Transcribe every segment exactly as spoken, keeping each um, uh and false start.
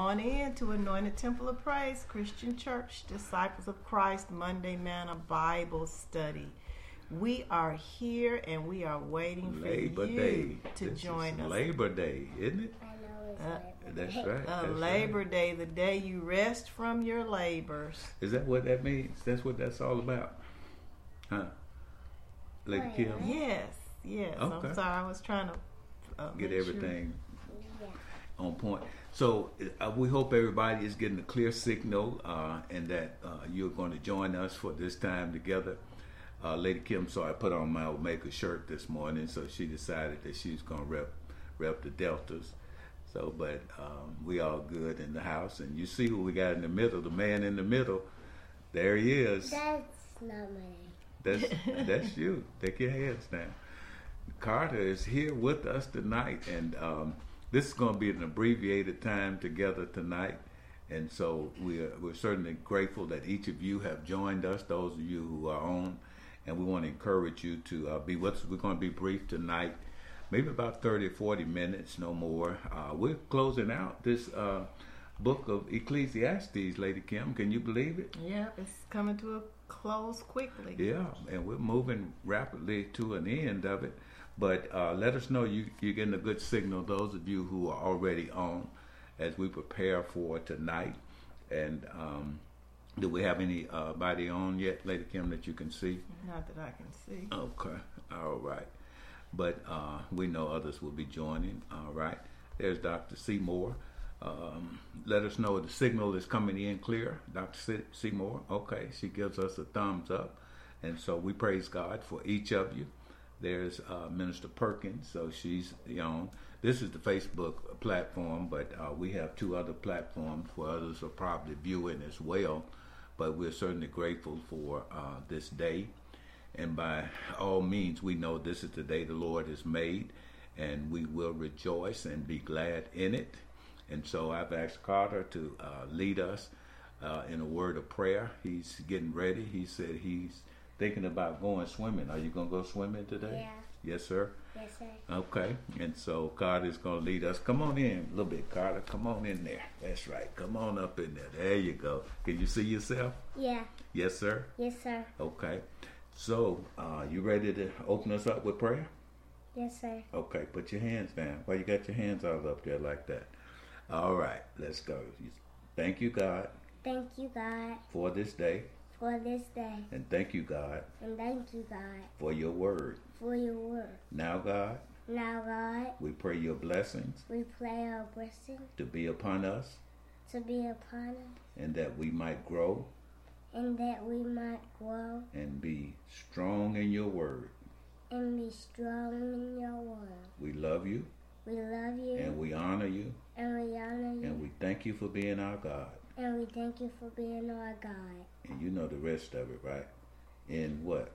on in to Anointed Temple of Praise Christian Church, Disciples of Christ, Monday Manna Bible Study. We are here and we are waiting for Labor you Day. to This join is us. Labor Day, isn't it? I know it's Uh, Labor That's Day. right. Uh, that's Labor right. Day, the day you rest from your labors. Is that what that means? That's what that's all about? Huh? Lady Oh, Kim? yeah. Yes, yes. Okay. I'm sorry, I was trying to uh, Get make sure. everything Yeah. on point. So uh, we hope everybody is getting a clear signal uh, and that uh, you're going to join us for this time together. Uh, Lady Kim saw I put on my Omega shirt this morning, so she decided that she was going to rep, rep the Deltas. So, but um, we all good in the house. And you see who we got in the middle, the man in the middle. There he is. That's not my name. That's, that's you. Take your hands down. Carter is here with us tonight, and um, this is going to be an abbreviated time together tonight. And so we're, we're certainly grateful that each of you have joined us, those of you who are on, and we want to encourage you to uh, be with us. We're going to be brief tonight, maybe about thirty, forty minutes, no more. Uh, we're closing out this uh, book of Ecclesiastes, Lady Kim. Can you believe it? Yeah, it's coming to a close quickly. Yeah, and we're moving rapidly to an end of it. But uh, let us know you, you're getting a good signal, those of you who are already on, as we prepare for tonight. And um, do we have anybody on yet, Lady Kim, that you can see? Not that I can see. Okay, all right. But uh, we know others will be joining. All right. There's Doctor Seymour. Um, let us know the signal is coming in clear. Doctor Seymour, okay, she gives us a thumbs up. And so we praise God for each of you. There's uh, Minister Perkins, so she's on. This is the Facebook platform, but uh, we have two other platforms where others are probably viewing as well. But we're certainly grateful for uh, this day. And by all means, we know this is the day the Lord has made, and we will rejoice and be glad in it. And so I've asked Carter to uh, lead us uh, in a word of prayer. He's getting ready. He said he's thinking about going swimming. Are you going to go swimming today? Yeah. Yes, sir? Yes, sir. Okay. And so Carter's going to lead us. Come on in a little bit, Carter. Come on in there. That's right. Come on up in there. There you go. Can you see yourself? Yeah. Yes, sir? Yes, sir. Okay. So, uh, you ready to open us up with prayer? Yes, sir. Okay, put your hands down. Why you got your hands all up there like that? All right, let's go. Thank you, God, Thank you, God, for this day. for this day. And thank you, God, And thank you, God, for your word. for your word. Now, God, Now, God, we pray your blessings we pray our blessing to be upon us to be upon us, and that we might grow and that we might grow and be strong in your word. and be strong in your word. We love you We love you, and we honor you and we honor you, and we thank you for being our God. and we thank you for being our God. And you know the rest of it, right? In what?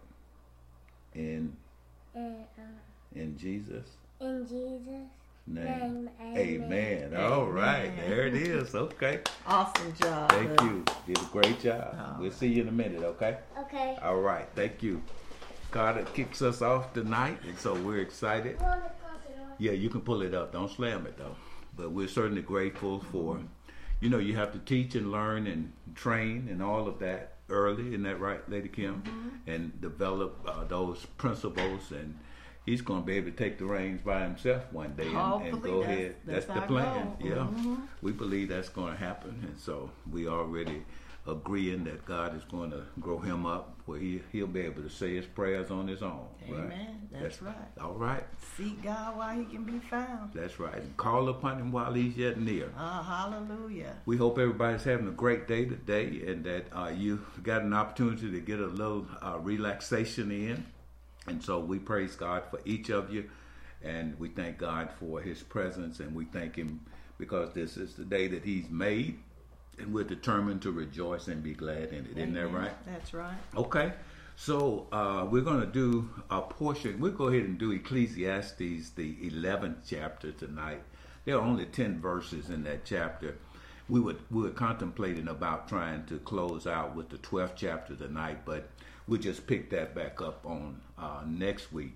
In And uh, in Jesus' in Jesus' name. name, amen. Amen. All right. Amen. There it is. Okay. Awesome job. Thank you. Did a great job. All We'll see you in a minute, okay? Okay. All right. Thank you. Carter kicks us off tonight, and so we're excited. Yeah, you can pull it up. Don't slam it, though. But we're certainly grateful for, you know, you have to teach and learn and train and all of that early. Isn't that right, Lady Kim? Mm-hmm. And develop uh, those principles. And he's going to be able to take the reins by himself one day and, and go Hopefully, ahead. that's- That's, that's the our plan. goal. Yeah. Mhm. We believe that's going to happen. And so we already agreeing that God is going to grow him up where he, he'll be able to say his prayers on his own. Amen. Right? That's right. All right. Seek God while he can be found. That's right. And call upon him while he's yet near. Uh, hallelujah. We hope everybody's having a great day today and that uh, you got an opportunity to get a little uh, relaxation in. And so we praise God for each of you. And we thank God for his presence. And we thank him because this is the day that he's made. And we're determined to rejoice and be glad in it. Isn't that Amen. right? That's right. Okay. So uh, we're going to do a portion. We'll go ahead and do Ecclesiastes, the eleventh chapter tonight. There are only ten verses in that chapter. We would we were contemplating about trying to close out with the twelfth chapter tonight, but we'll just pick that back up on uh, next week.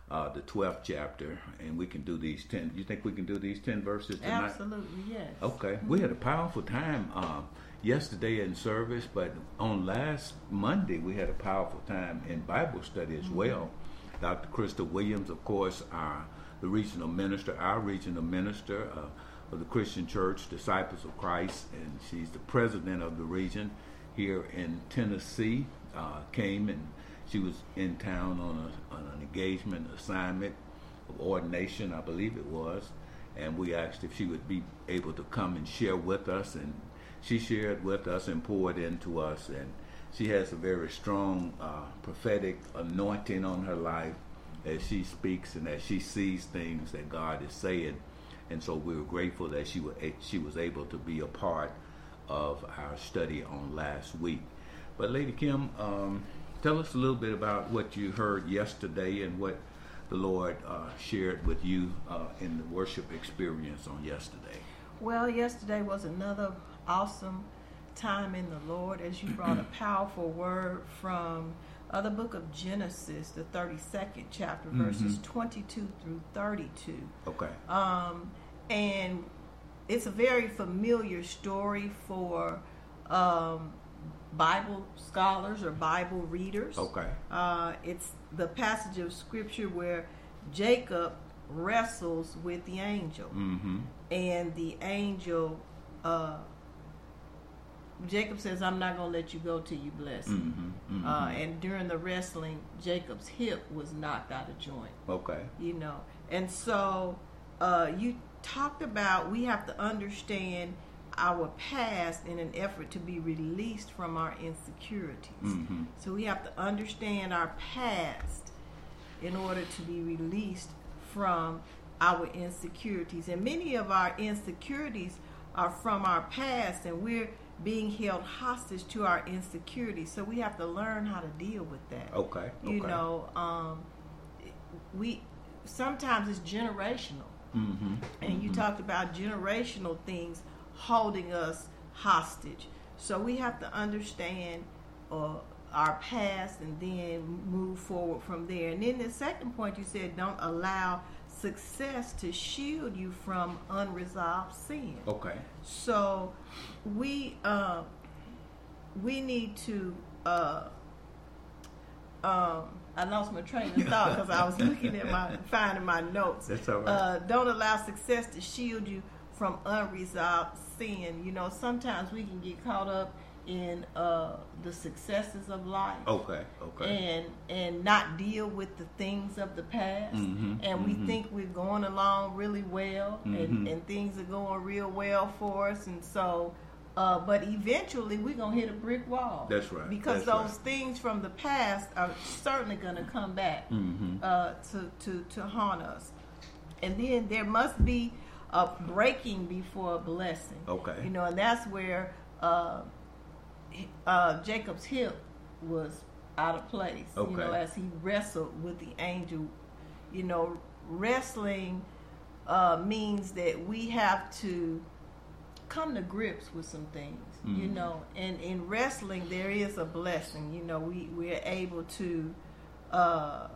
uh, the twelfth chapter, and we can do these ten. You think we can do these ten verses tonight? Absolutely, yes. Okay. We had a powerful time um, yesterday in service, but on last Monday we had a powerful time in Bible study as well. Doctor Krista Williams, of course, our the regional minister, our regional minister uh, of the Christian Church, Disciples of Christ, and she's the president of the region here in Tennessee, uh, came and she was in town on, a, on an engagement assignment of ordination, I believe it was, and we asked if she would be able to come and share with us, and she shared with us and poured into us, and she has a very strong uh, prophetic anointing on her life as she speaks and as she sees things that God is saying, and so we were grateful that she was she was able to be a part of our study on last week. But Lady Kim, um, tell us a little bit about what you heard yesterday and what the Lord uh, shared with you uh, in the worship experience on yesterday. Well, yesterday was another awesome time in the Lord as you brought a powerful word from uh, the book of Genesis, the thirty-second chapter, Mm-hmm. verses twenty-two through thirty-two. Okay. Um, and it's a very familiar story for um, Bible scholars or Bible readers. Okay. Uh, it's the passage of scripture where Jacob wrestles with the angel, Mm-hmm. and the angel, uh, Jacob says, "I'm not going to let you go till you bless me." Mm-hmm. Mm-hmm. Uh, and during the wrestling, Jacob's hip was knocked out of joint. Okay. You know, and so uh, you talked about we have to understand our past in an effort to be released from our insecurities. Mm-hmm. So we have to understand our past in order to be released from our insecurities. And many of our insecurities are from our past, and we're being held hostage to our insecurities. So we have to learn how to deal with that. Okay. You okay. know, um, we sometimes it's generational. Mm-hmm. And you talked about generational things holding us hostage. So we have to understand uh, our past and then move forward from there. And then the second point you said, don't allow success to shield you from unresolved sin. Okay. So we uh, we need to. Uh, um, I lost my train of thought because I was looking at my finding my notes. That's all right. Uh, don't allow success to shield you from unresolved sin. You know, sometimes we can get caught up in uh, the successes of life. Okay. Okay. And and not deal with the things of the past, Mhm, and we mhm. think we're going along really well, and, Mhm. and things are going real well for us, and so, uh, but eventually we're gonna hit a brick wall. That's right, Because that's those right. things from the past are certainly gonna come back Mhm. uh, to to to haunt us, and then there must be a breaking before a blessing. Okay. You know, and that's where. Uh, Uh, Jacob's hip was out of place, Okay. you know, as he wrestled with the angel. You know, wrestling uh, means that we have to come to grips with some things, you Mhm. know, and in wrestling there is a blessing. You know, we, we're able to uh,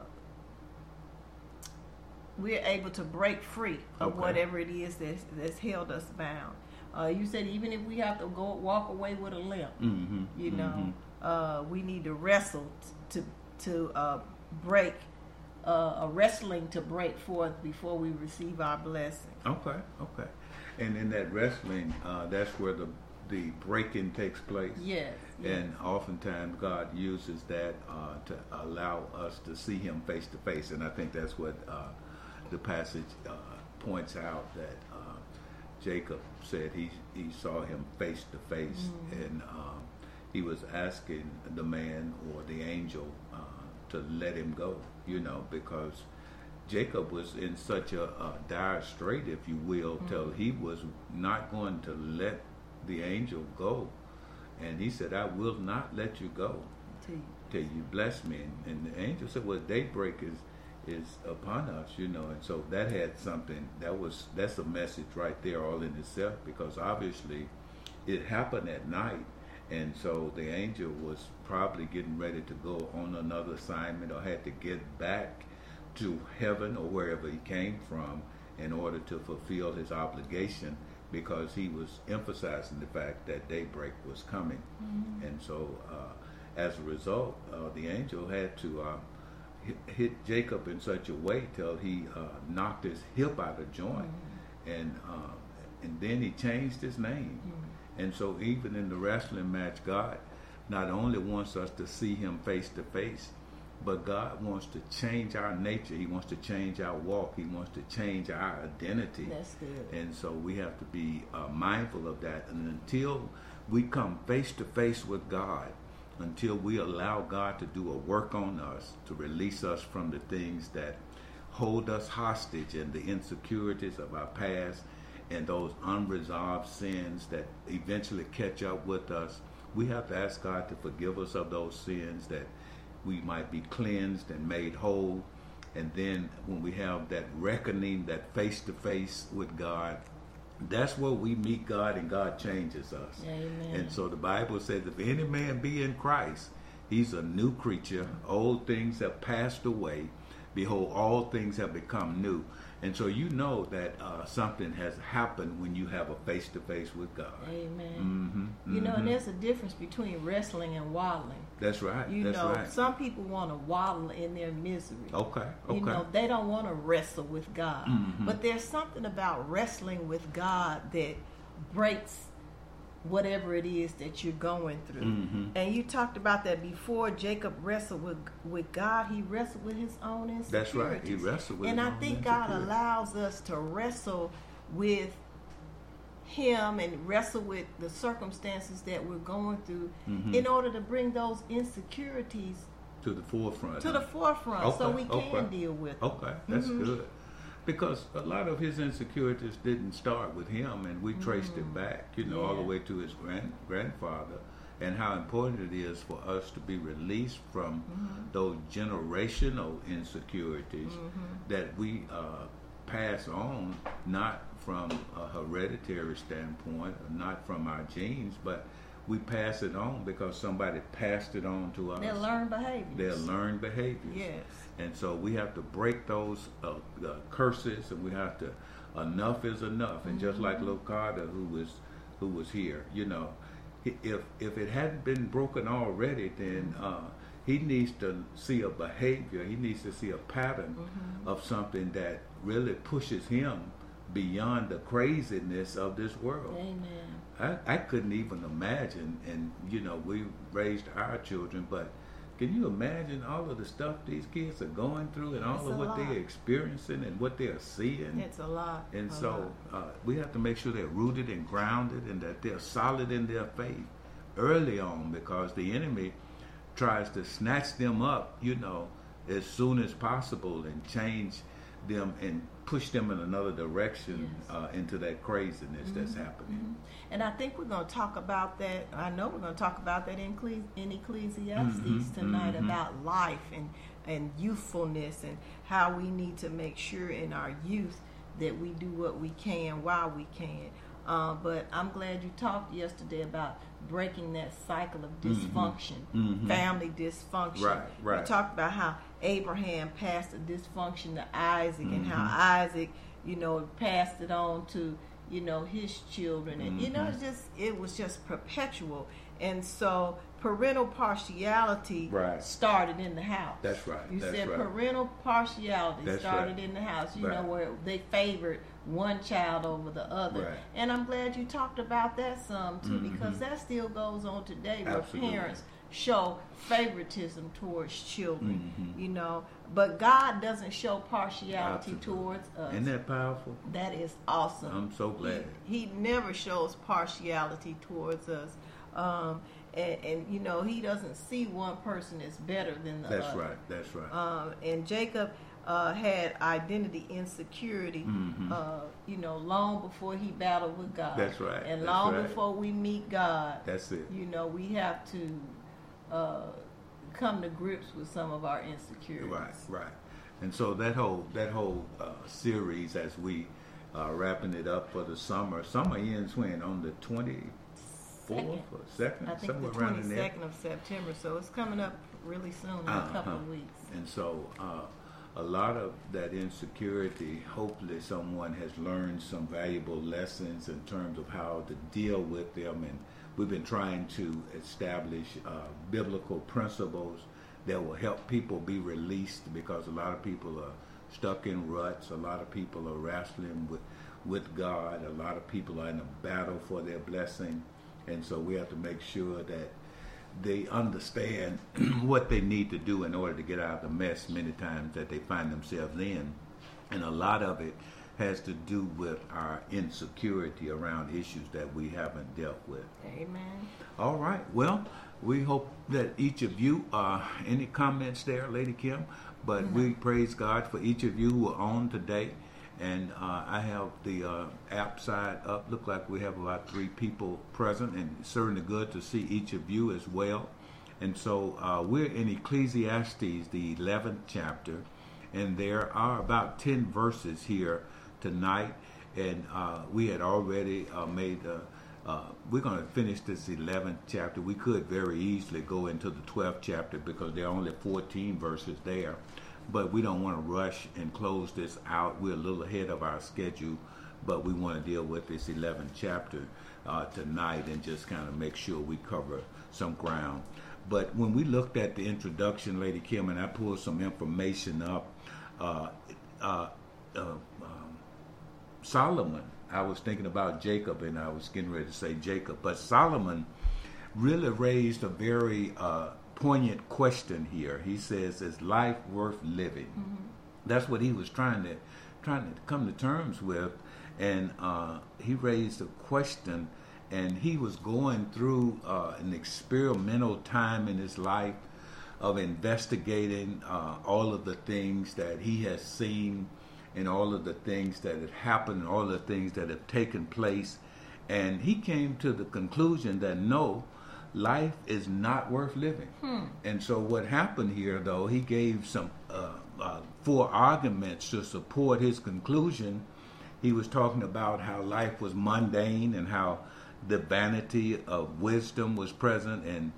we're able to break free of Okay. whatever it is that's, that's held us bound. Uh, you said even if we have to go walk away with a limp, Mm-hmm. you know, Mhm. uh, we need to wrestle t- to to uh, break uh, a wrestling to break forth before we receive our blessing. Okay. Okay. And in that wrestling, uh, that's where the the breaking takes place. Yes. yes. And oftentimes God uses that uh, to allow us to see Him face to face, and I think that's what uh, the passage uh, points out, that uh, Jacob said he he saw Him face to face, Mm-hmm. and um, he was asking the man or the angel uh, to let him go, you know, because Jacob was in such a, a dire strait, if you will, Mm-hmm. till he was not going to let the angel go. And he said, I will not let you go To you. till you bless me. And, and the angel said, well, daybreak is is upon us, you know. And so that had something, that was, that's a message right there all in itself, because obviously it happened at night. And so the angel was probably getting ready to go on another assignment or had to get back to heaven or wherever he came from in order to fulfill his obligation, because he was emphasizing the fact that daybreak was coming. Mm-hmm. And so uh, as a result, uh, the angel had to uh, hit, hit Jacob in such a way till he uh, knocked his hip out of joint. Mm-hmm. and uh, and then he changed his name. Mm-hmm. And so even in the wrestling match, God not only wants us to see him face to face, but God wants to change our nature. He wants to change our walk. He wants to change our identity. That's good. And so we have to be uh, mindful of that. And until we come face to face with God, until we allow God to do a work on us, to release us from the things that hold us hostage and the insecurities of our past and those unresolved sins that eventually catch up with us, we have to ask God to forgive us of those sins, that we might be cleansed and made whole. And then when we have that reckoning, that face-to-face with God, that's where we meet God and God changes us. Amen. And so the Bible says, if any man be in Christ, he's a new creature. Old things have passed away. Behold, all things have become new. And so you know that uh, something has happened when you have a face-to-face with God. Amen. Mm-hmm, you know, mm-hmm. and there's a difference between wrestling and waddling. That's right. You that's know, right. some people want to waddle in their misery. Okay, okay. You know, they don't want to wrestle with God. Mm-hmm. But there's something about wrestling with God that breaks whatever it is that you're going through. Mm-hmm. And you talked about that before. Jacob wrestled with with God. He wrestled with his own insecurities. That's right. He wrestled with and his I own think God insecurities. allows us to wrestle with him and wrestle with the circumstances that we're going through Mm-hmm. in order to bring those insecurities To the forefront. to huh? the forefront, Okay, so we can okay. deal with them. Okay, that's Mhm. good. Because a lot of his insecurities didn't start with him, and we traced it back, you know, all the Yeah. way to his grand grandfather, and how important it is for us to be released from those generational insecurities that we uh, pass on, not from a hereditary standpoint, or not from our genes, but we pass it on because somebody passed it on to us. They're learned behaviors. They're learned behaviors. Yes. And so we have to break those uh, uh, curses, and we have to. Enough is enough. And just like Lil Carter, who was who was here, you know, he- if if it hadn't been broken already, then uh, he needs to see a behavior. He needs to see a pattern of something that really pushes him beyond the craziness of this world. Amen. I, I couldn't even imagine, and you know, we raised our children, but can you imagine all of the stuff these kids are going through and all It's of a what lot. they're experiencing and what they're seeing? It's a lot. And a so lot. uh, we have to make sure they're rooted and grounded and that they're solid in their faith early on, because the enemy tries to snatch them up, you know, as soon as possible and change them and push them in another direction Yes. uh, into that craziness that's happening. And I think we're going to talk about that. I know we're going to talk about that in, Cle- in Ecclesiastes Mhm, tonight mhm. about life and, and youthfulness and how we need to make sure in our youth that we do what we can while we can. Uh, but I'm glad you talked yesterday about breaking that cycle of dysfunction, Mhm. family dysfunction. Right, right. You talked about how Abraham passed the dysfunction to Isaac and how Mhm. Isaac, you know, passed it on to, you know, his children. And, you know, Mhm. it's just, it was just perpetual. And so parental partiality Right. started in the house. That's right, You that's said right. parental partiality That's started right. in the house, you Right. know, where they favored one child over the other. Right. And I'm glad you talked about that some too, Mhm. because that still goes on today where Absolutely. parents show favoritism towards children, Mhm. you know, but God doesn't show partiality Absolutely. towards us. Isn't that powerful? That is awesome. I'm so glad. He, he never shows partiality towards us. Um, and, and, you know, he doesn't see one person as better than the That's other. right. That's right. Um, and Jacob uh, had identity insecurity, Mhm. uh, you know, long before he battled with God. That's right. And That's long right. before we meet God, That's it. you know, we have to uh, come to grips with some of our insecurities. Right, right. And so that whole that whole uh, series, as we uh, wrapping it up for the summer, summer ends when on the twenty fourth Second. or second, I think somewhere the around in there. twenty-second of September, so it's coming up really soon in a couple Uh-huh. of weeks. And so uh, a lot of that insecurity, hopefully someone has learned some valuable lessons in terms of how to deal with them. And we've been trying to establish uh, biblical principles that will help people be released, because a lot of people are stuck in ruts. A lot of people are wrestling with, with God. A lot of people are in a battle for their blessing. And so we have to make sure that they understand what they need to do in order to get out of the mess many times that they find themselves in. And a lot of it has to do with our insecurity around issues that we haven't dealt with. Amen. All right. Well, we hope that each of you, uh, any comments there, Lady Kim? But mm-hmm. we praise God for each of you who are on today. And uh, I have the uh, app side up. Look like we have about three people present, and it's certainly good to see each of you as well. And so uh, we're in Ecclesiastes, the eleventh chapter, and there are about ten verses here tonight. And uh, we had already uh, made, uh, uh, we're going to finish this eleventh chapter. We could very easily go into the twelfth chapter because there are only fourteen verses there. But we don't want to rush and close this out. We're a little ahead of our schedule, but we want to deal with this eleventh chapter uh, tonight and just kind of make sure we cover some ground. But when we looked at the introduction, Lady Kim, and I pulled some information up, uh, uh, uh, um, Solomon, I was thinking about Jacob, and I was getting ready to say Jacob, but Solomon really raised a very uh, poignant question here. He says, "Is life worth living?" Mm-hmm. That's what he was trying to trying to come to terms with, and uh, he raised a question, and he was going through uh, an experimental time in his life of investigating uh, all of the things that he has seen, and all of the things that have happened, and all of the things that have taken place, and he came to the conclusion that no, life is not worth living. Hmm. And so what happened here, though, he gave some uh, uh, four arguments to support his conclusion. He was talking about how life was mundane, and how the vanity of wisdom was present, and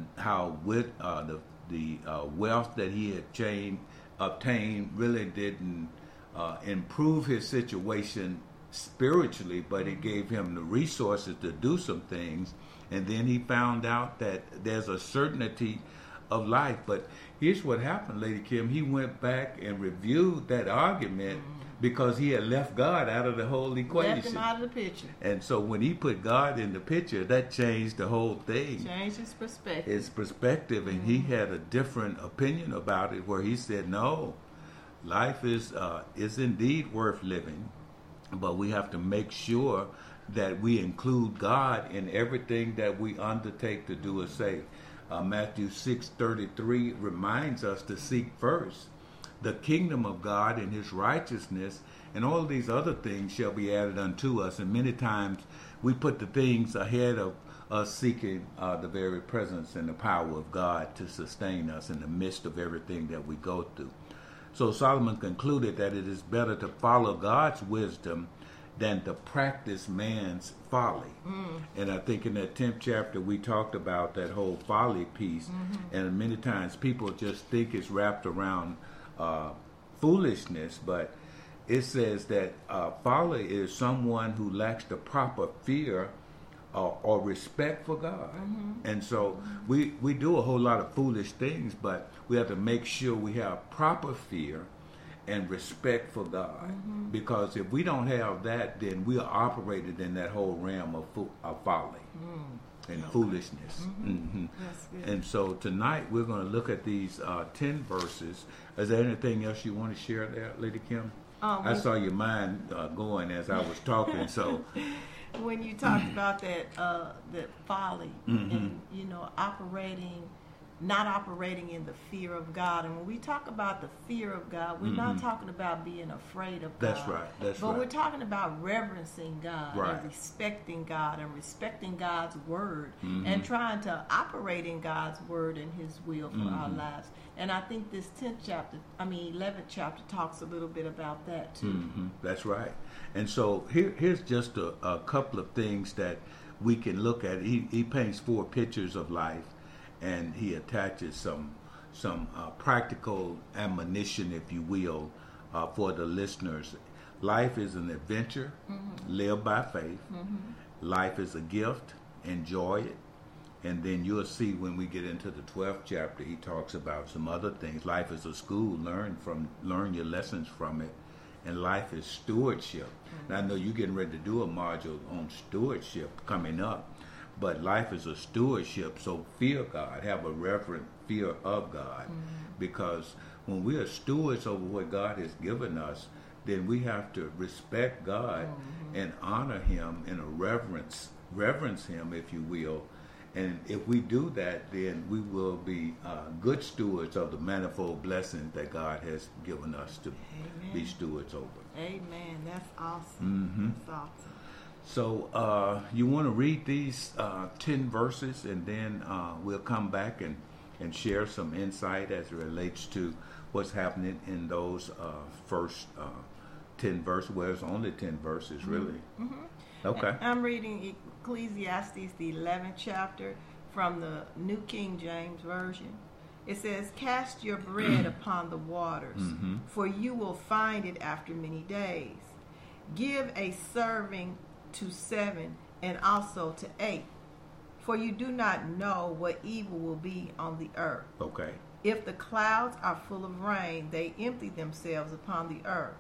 how with uh, the the uh, wealth that he had chain, obtained really didn't uh, improve his situation spiritually, but it gave him the resources to do some things. And then he found out that there's a certainty of life. But here's what happened, Lady Kim. He went back and reviewed that argument mm-hmm. because he had left God out of the whole equation. Left him out of the picture. And so when he put God in the picture, that changed the whole thing. Changed his perspective. His perspective. And mm-hmm. he had a different opinion about it, where he said, no, life is uh, is indeed worth living. But we have to make sure that we include God in everything that we undertake to do or say. Uh, Matthew six thirty-three reminds us to seek first the kingdom of God and his righteousness, and all these other things shall be added unto us. And many times we put the things ahead of us seeking uh, the very presence and the power of God to sustain us in the midst of everything that we go through. So Solomon concluded that it is better to follow God's wisdom than to practice man's folly. Mm. And I think in that tenth chapter we talked about that whole folly piece. Mm-hmm. And many times people just think it's wrapped around uh, foolishness, but it says that uh, folly is someone who lacks the proper fear uh, or respect for God. Mm-hmm. And so mm-hmm. we, we do a whole lot of foolish things, but we have to make sure we have proper fear and respect for God. Mm-hmm. Because if we don't have that, then we are operated in that whole realm of, fo- of folly mm. and okay. foolishness. Mm-hmm. Mm-hmm. That's good. And so tonight we're going to look at these uh, ten verses. Is there anything else you want to share there, Lady Kim? Um, I saw your mind uh, going as I was talking. So when you talked about that, uh, that folly mm-hmm. and, you know, operating not operating in the fear of God. And when we talk about the fear of God, we're mm-hmm. not talking about being afraid of God. That's right. That's but right. we're talking about reverencing God right. and respecting God and respecting God's word mm-hmm. and trying to operate in God's word and his will for mm-hmm. our lives. And I think this tenth chapter, I mean eleventh chapter talks a little bit about that too. Mm-hmm. That's right. And so here, here's just a, a couple of things that we can look at. He, he paints four pictures of life, and he attaches some some uh, practical admonition, if you will, uh, for the listeners. Life is an adventure. Mm-hmm. Live by faith. Mm-hmm. Life is a gift. Enjoy it. And then you'll see when we get into the twelfth chapter, he talks about some other things. Life is a school. Learn from, learn your lessons from it. And life is stewardship. Mm-hmm. Now, I know you're getting ready to do a module on stewardship coming up, but life is a stewardship. So fear God. Have a reverent fear of God. Mm-hmm. Because when we are stewards over what God has given us, then we have to respect God mm-hmm. and honor him in a reverence, reverence him, if you will. And if we do that, then we will be uh, good stewards of the manifold blessings that God has given us to Amen. Be stewards over. Amen. That's awesome. Mm-hmm. That's awesome. So uh, you want to read these uh, ten verses, and then uh, we'll come back and, and share some insight as it relates to what's happening in those uh, first uh, ten verses. Well, it's only ten verses, really. Mm-hmm. Okay. I'm reading Ecclesiastes, the eleventh chapter, from the New King James Version. It says, "Cast your bread upon the waters, mm-hmm. for you will find it after many days. Give a serving to seven, and also to eight, for you do not know what evil will be on the earth. Okay. If the clouds are full of rain, they empty themselves upon the earth.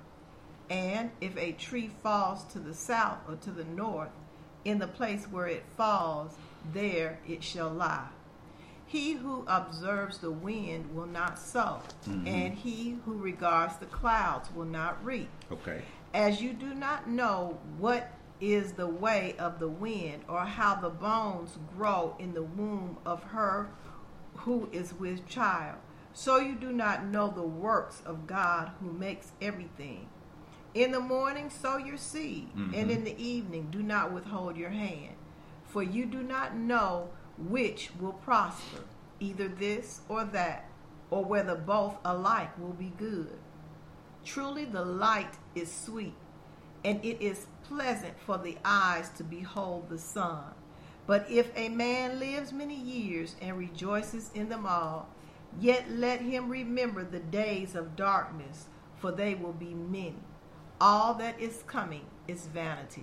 And if a tree falls to the south or to the north, in the place where it falls, there it shall lie. He who observes the wind will not sow, mm-hmm. and he who regards the clouds will not reap. Okay. As you do not know what is the way of the wind, or how the bones grow in the womb of her who is with child, so you do not know the works of God who makes everything. In the morning sow your seed, mm-hmm. and in the evening do not withhold your hand, for you do not know which will prosper, either this or that, or whether both alike will be good. Truly the light is sweet, and it is pleasant for the eyes to behold the sun. But if a man lives many years and rejoices in them all, yet let him remember the days of darkness, for they will be many. All that is coming is vanity.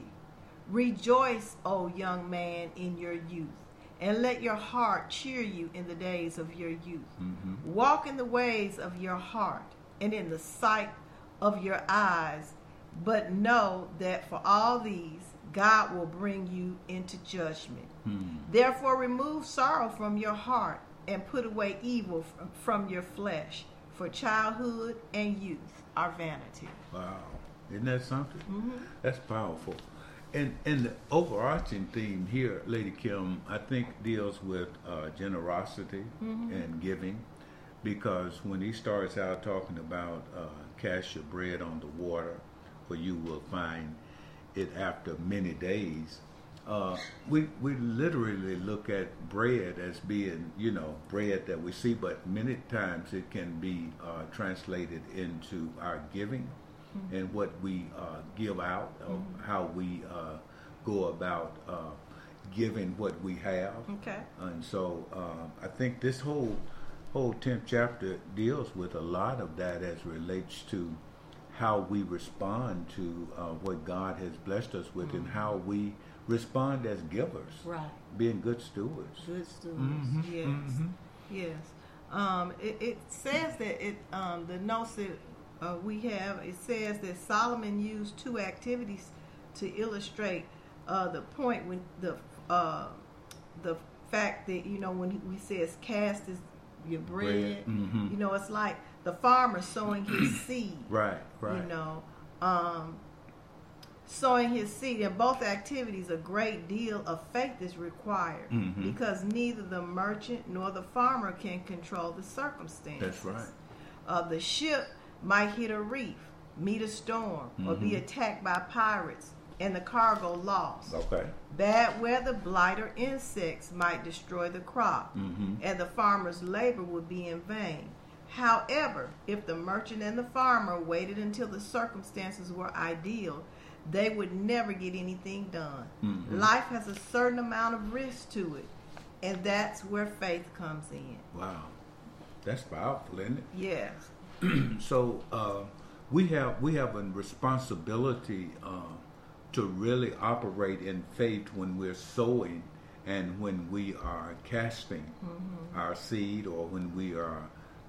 Rejoice, O young man, in your youth, and let your heart cheer you in the days of your youth. Mm-hmm. Walk in the ways of your heart and in the sight of your eyes, but know that for all these God will bring you into judgment. Mm-hmm. Therefore remove sorrow from your heart and put away evil from, from your flesh, for childhood and youth are vanity." Wow. Isn't that something? Mm-hmm. That's powerful. And and the overarching theme here, Lady Kim, I think deals with uh, generosity mm-hmm. and giving, because when he starts out talking about uh, cast your bread on the water, for you will find it after many days, uh, we we literally look at bread as being, you know, bread that we see, but many times it can be uh, translated into our giving. Mm-hmm. And what we uh, give out, uh, mm-hmm. how we uh, go about uh, giving what we have. Okay. And so uh, I think this whole whole tenth chapter deals with a lot of that as relates to how we respond to uh, what God has blessed us with, mm-hmm. and how we respond as givers. Right. Being good stewards. Good stewards. Mm-hmm. Yes. Mm-hmm. Yes. Um, it, it says that it um, the notes that Uh, we have, it says that Solomon used two activities to illustrate uh, the point when the uh, the fact that, you know, when he, he says cast is your bread, bread. Mm-hmm. You know, it's like the farmer sowing his seed. Right, right. You know, um, sowing his seed. In both activities, a great deal of faith is required, mm-hmm. because neither the merchant nor the farmer can control the circumstances. That's right. Uh, the ship might hit a reef, meet a storm, mm-hmm. or be attacked by pirates, and the cargo lost. Okay. Bad weather, blight, or insects might destroy the crop, mm-hmm. and the farmer's labor would be in vain. However, if the merchant and the farmer waited until the circumstances were ideal, they would never get anything done. Mm-hmm. Life has a certain amount of risk to it, and that's where faith comes in. Wow. That's powerful, isn't it? Yes. So uh, we have we have a responsibility uh, to really operate in faith when we're sowing and when we are casting mm-hmm. our seed, or when we are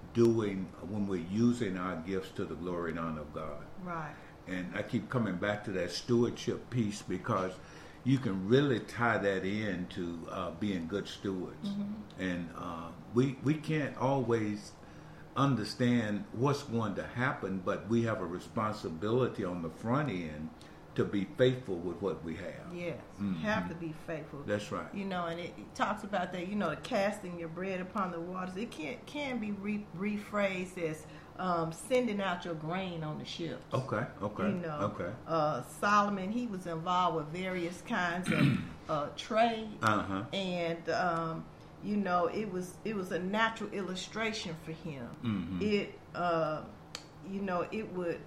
doing when we're using our gifts to the glory and honor of God. Right. And I keep coming back to that stewardship piece, because you can really tie that in to uh, being good stewards. Mm-hmm. And uh, we we can't always understand what's going to happen, but we have a responsibility on the front end to be faithful with what we have. Yes, mm-hmm. you have to be faithful. That's right. You know, and it, it talks about that, you know, casting your bread upon the waters. It can can be re- rephrased as um, sending out your grain on the ships. Okay, okay, you know, okay. Uh, Solomon, he was involved with various kinds of uh, trade, uh-huh. and um, you know, it was it was a natural illustration for him. Mm-hmm. It, uh, you know, it would.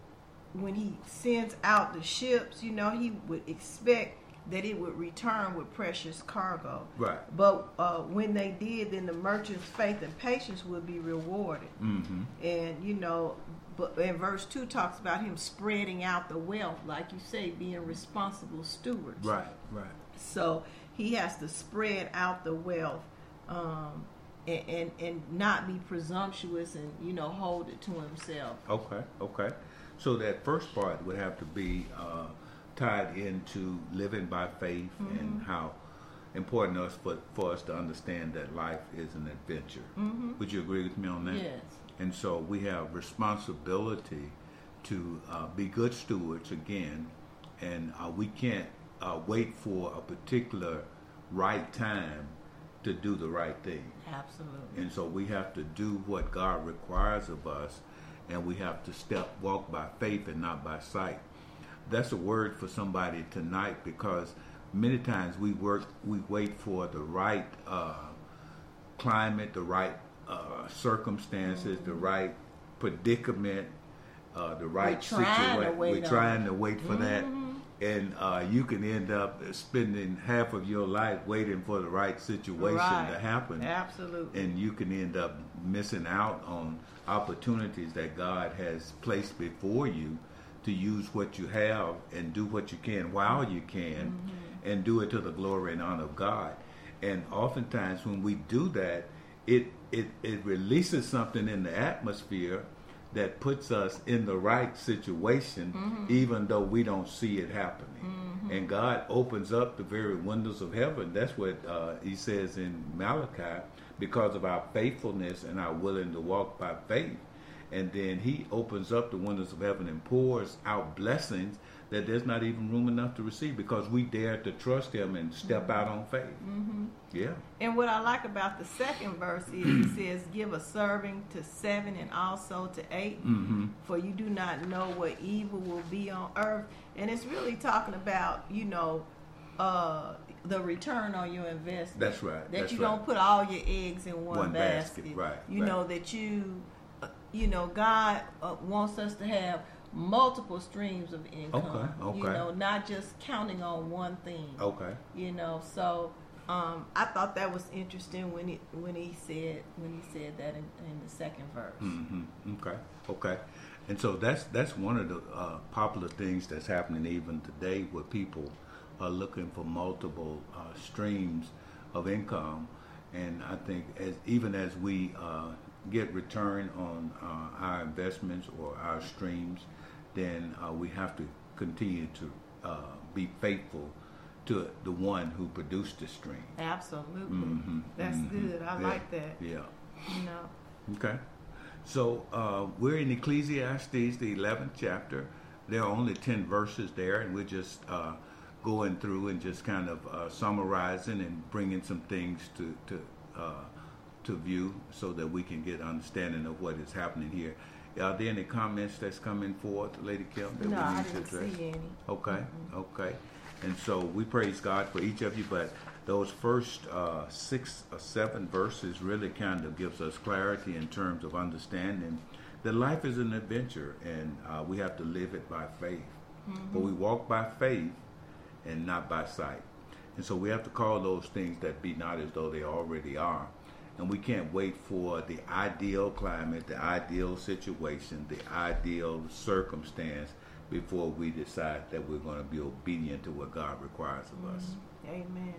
When he sends out the ships, you know, he would expect that it would return with precious cargo. Right. But uh, when they did, then the merchant's faith and patience would be rewarded. Mm-hmm. And, you know, but and verse two talks about him spreading out the wealth, like you say, being responsible stewards. Right, right. So he has to spread out the wealth um, and, and, and not be presumptuous and, you know, hold it to himself. Okay, okay. So that first part would have to be uh, tied into living by faith, mm-hmm. and how important us for, for us to understand that life is an adventure. Mm-hmm. Would you agree with me on that? Yes. And so we have responsibility to uh, be good stewards again, and uh, we can't uh, wait for a particular right time to do the right thing. Absolutely. And so we have to do what God requires of us, and we have to step, walk by faith and not by sight. That's a word for somebody tonight, because many times we work, we wait for the right uh, climate, the right uh, circumstances, mm-hmm. the right predicament, uh, the right situation. We're trying to wait for mm-hmm. that. And uh, you can end up spending half of your life waiting for the right situation right. to happen. Absolutely. And you can end up missing out on opportunities that God has placed before you to use what you have and do what you can while you can, mm-hmm. and do it to the glory and honor of God. And oftentimes when we do that, it, it, it releases something in the atmosphere that puts us in the right situation, mm-hmm. even though we don't see it happening. Mm-hmm. And God opens up the very windows of heaven. That's what uh, he says in Malachi, because of our faithfulness and our willing to walk by faith. And then he opens up the windows of heaven and pours out blessings that there's not even room enough to receive, because we dare to trust him and step mm-hmm. out on faith. Mm-hmm. Yeah. And what I like about the second verse is it says, give a serving to seven and also to eight, mm-hmm. for you do not know what evil will be on earth. And it's really talking about, you know, uh, the return on your investment. That's right. That That's you right. don't put all your eggs in one, one basket. basket. Right. You right. know, that you, uh, you know, God uh, wants us to have multiple streams of income. Okay, okay. You know, not just counting on one thing. Okay. You know, so um, I thought that was interesting when he when he said when he said that in, in the second verse. Mm-hmm. Okay. Okay. And so that's that's one of the uh, popular things that's happening even today, where people are looking for multiple uh, streams of income. And I think as even as we uh, get return on uh, our investments or our streams, then uh, we have to continue to uh, be faithful to the one who produced the stream. Absolutely. Mm-hmm. That's mm-hmm. good. I yeah. like that. Yeah. You know. Okay. So uh, we're in Ecclesiastes, the eleventh chapter. There are only ten verses there, and we're just uh, going through and just kind of uh, summarizing and bringing some things to to uh, to view, so that we can get understanding of what is happening here. Are there any comments that's coming forth, Lady Kim, that no, we need I to didn't address? see any. Okay, Mm-mm. okay. And so we praise God for each of you, but those first uh, six or seven verses really kind of gives us clarity in terms of understanding that life is an adventure, and uh, we have to live it by faith. Mm-hmm. But we walk by faith and not by sight. And so we have to call those things that be not as though they already are. and we can't wait for the ideal climate, the ideal situation, the ideal circumstance before we decide that we're going to be obedient to what God requires of us. Amen.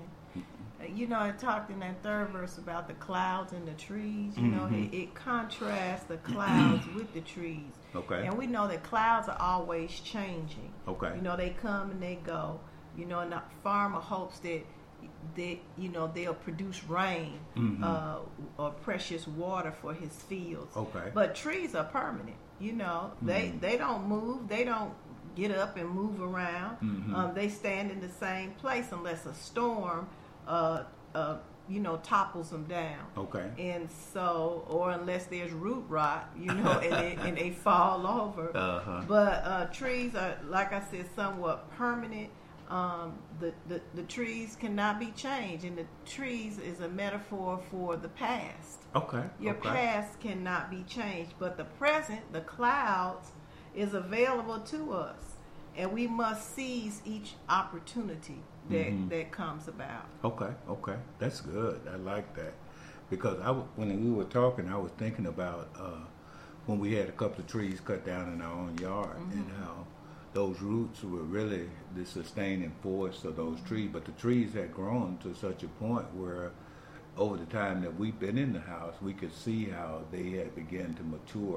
You know, it talked in that third verse about the clouds and the trees. You know, Mhm. it, it contrasts the clouds with the trees. Okay. And we know that clouds are always changing. Okay. You know, they come and they go. You know, and the farmer hopes that that you know they'll produce rain Mhm. uh, or precious water for his fields. Okay. But trees are permanent. You know, they Mhm. they don't move. They don't get up and move around. Mhm. Um, they stand in the same place unless a storm, uh, uh, you know, topples them down. Okay. And so, or unless there's root rot, you know, and they, and they fall over. Uh-huh. But uh, trees are, like I said, somewhat permanent. Um, the, the the trees cannot be changed, and the trees is a metaphor for the past. Okay. Your okay. past cannot be changed, but the present, the clouds, is available to us, and we must seize each opportunity that Mhm. that comes about. Okay, okay, that's good. I like that because I w- when we were talking, I was thinking about uh, when we had a couple of trees cut down in our own yard and how those roots were really the sustaining force of those trees. But the trees had grown to such a point where, over the time that we've been in the house, we could see how they had begun to mature.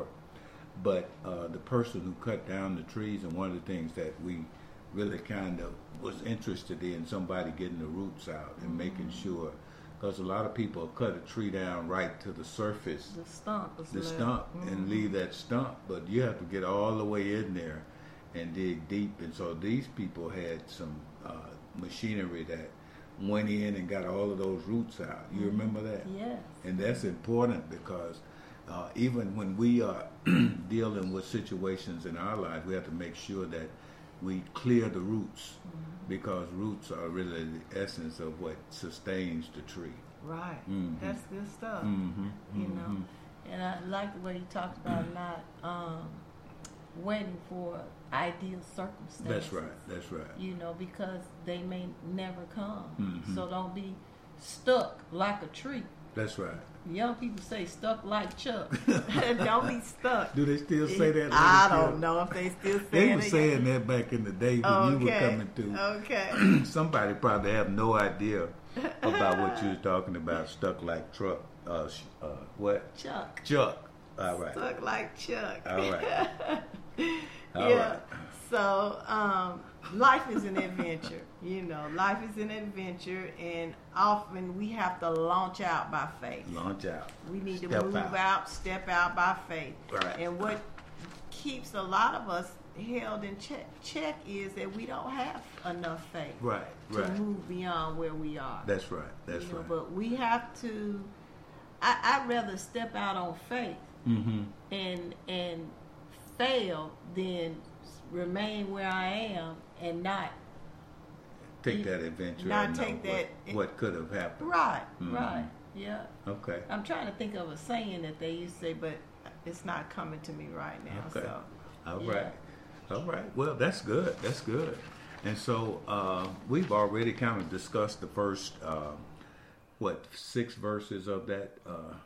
But uh, the person who cut down the trees, and one of the things that we really kind of was interested in, somebody getting the roots out and making sure, because a lot of people cut a tree down right to the surface, The stump is the left. stump, Mhm. and leave that stump, but you have to get all the way in there and dig deep. And so these people had some uh, machinery that went in and got all of those roots out. You remember that? Yes. And that's important because uh, even when we are dealing with situations in our life, we have to make sure that we clear the roots because roots are really the essence of what sustains the tree. Right. Mhm. That's good stuff. Mm-hmm. You know, and I like the way you talked about not um, waiting for ideal circumstances. That's right. That's right. You know, because they may never come. Mhm. So don't be stuck like a tree. That's right. Young people say stuck like Chuck. Don't be stuck. Do they still say that? I little don't kid? know if they still saying They were it. saying that back in the day when you were Okay. coming through. Okay. Somebody probably have no idea about what you was talking about. Stuck like truck. Uh, sh- uh, what? Chuck. Chuck. All right. Stuck like Chuck. All right. All yeah. right. So um, life is an adventure. You know, life is an adventure, and often we have to launch out by faith. Launch out. We need to Step move out. out. step out by faith. Right. And what keeps a lot of us held in check, check is that we don't have enough faith Right. to Right. move beyond where we are. That's right. That's You know, right. But we have to. I, I'd rather step out on faith Mm-hmm. and and fail than remain where I am and not Take you- that adventure. not and know take what, that- what could have happened. right, Mhm. right, yeah. Okay. I'm trying to think of a saying that they used to say, but it's not coming to me right now. Okay. So, All yeah. right. All right. Well, that's good. That's good. And so uh, we've already kind of discussed the first, uh, what, six verses of that,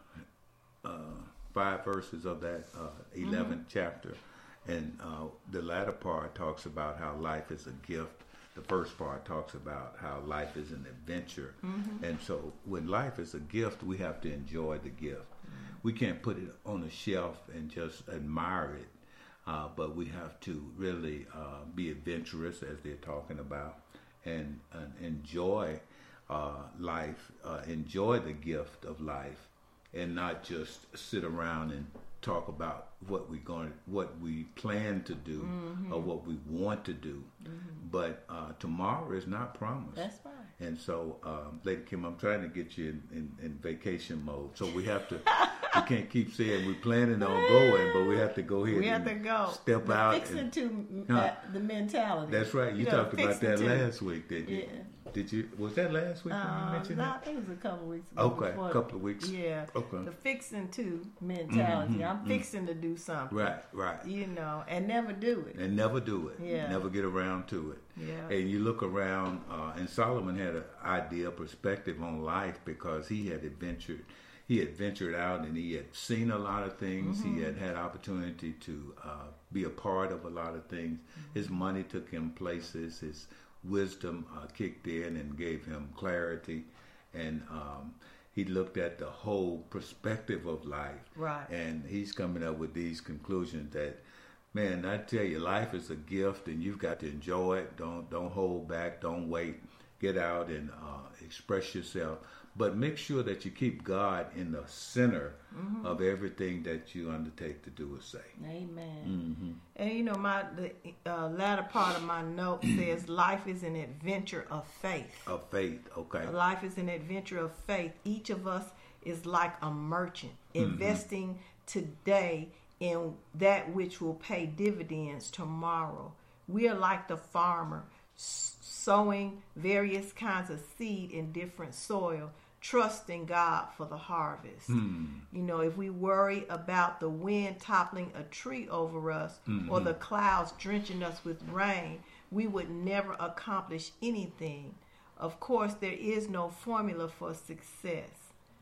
uh, uh, five verses of that uh, eleventh chapter. And uh, the latter part talks about how life is a gift. The first part talks about how life is an adventure. And so when life is a gift, we have to enjoy the gift. We can't put it on a shelf and just admire it. Uh, but we have to really uh, be adventurous, as they're talking about, and, and enjoy uh, life, uh, enjoy the gift of life, and not just sit around and talk about what we going, what we plan to do, or what we want to do. But uh, tomorrow is not promised. That's right. And so, um, Lady Kim, I'm trying to get you in, in, in vacation mode. So we have to, we can't keep saying we're planning on going, but we have to go ahead We have and to go. step The out. Fixing and- to Huh? uh, the mentality. That's right. You know, talked about fixing that to. last week, did you? Yeah. Did you? Was that last week when you Um, mentioned no, I that? think it was a couple weeks ago. Okay, before- couple of weeks. Yeah. Okay. The fixing to mentality. Mhm, I'm mhm. fixing to do something. Right, right. You know, and never do it. And never do it. Yeah. Never get around to it. Yeah. And you look around, uh, and Solomon had an idea, perspective on life because he had adventured he had ventured out and he had seen a lot of things. Mm-hmm. He had had opportunity to uh, be a part of a lot of things. Mm-hmm. His money took him places. His wisdom uh, kicked in and gave him clarity. And um, he looked at the whole perspective of life. Right. And he's coming up with these conclusions that, man, I tell you, life is a gift and you've got to enjoy it. Don't don't hold back. Don't wait. Get out and uh, express yourself. But make sure that you keep God in the center mm-hmm. of everything that you undertake to do or say. Amen. Mm-hmm. And you know, my the uh, latter part of my note says, life is an adventure of faith. Of faith, okay. Life is an adventure of faith. Each of us is like a merchant Mm-hmm. investing today in that which will pay dividends tomorrow. We are like the farmer sowing various kinds of seed in different soil, trusting God for the harvest. Mm. You know, if we worry about the wind toppling a tree over us Mm-hmm. or the clouds drenching us with rain, we would never accomplish anything. Of course, there is no formula for success.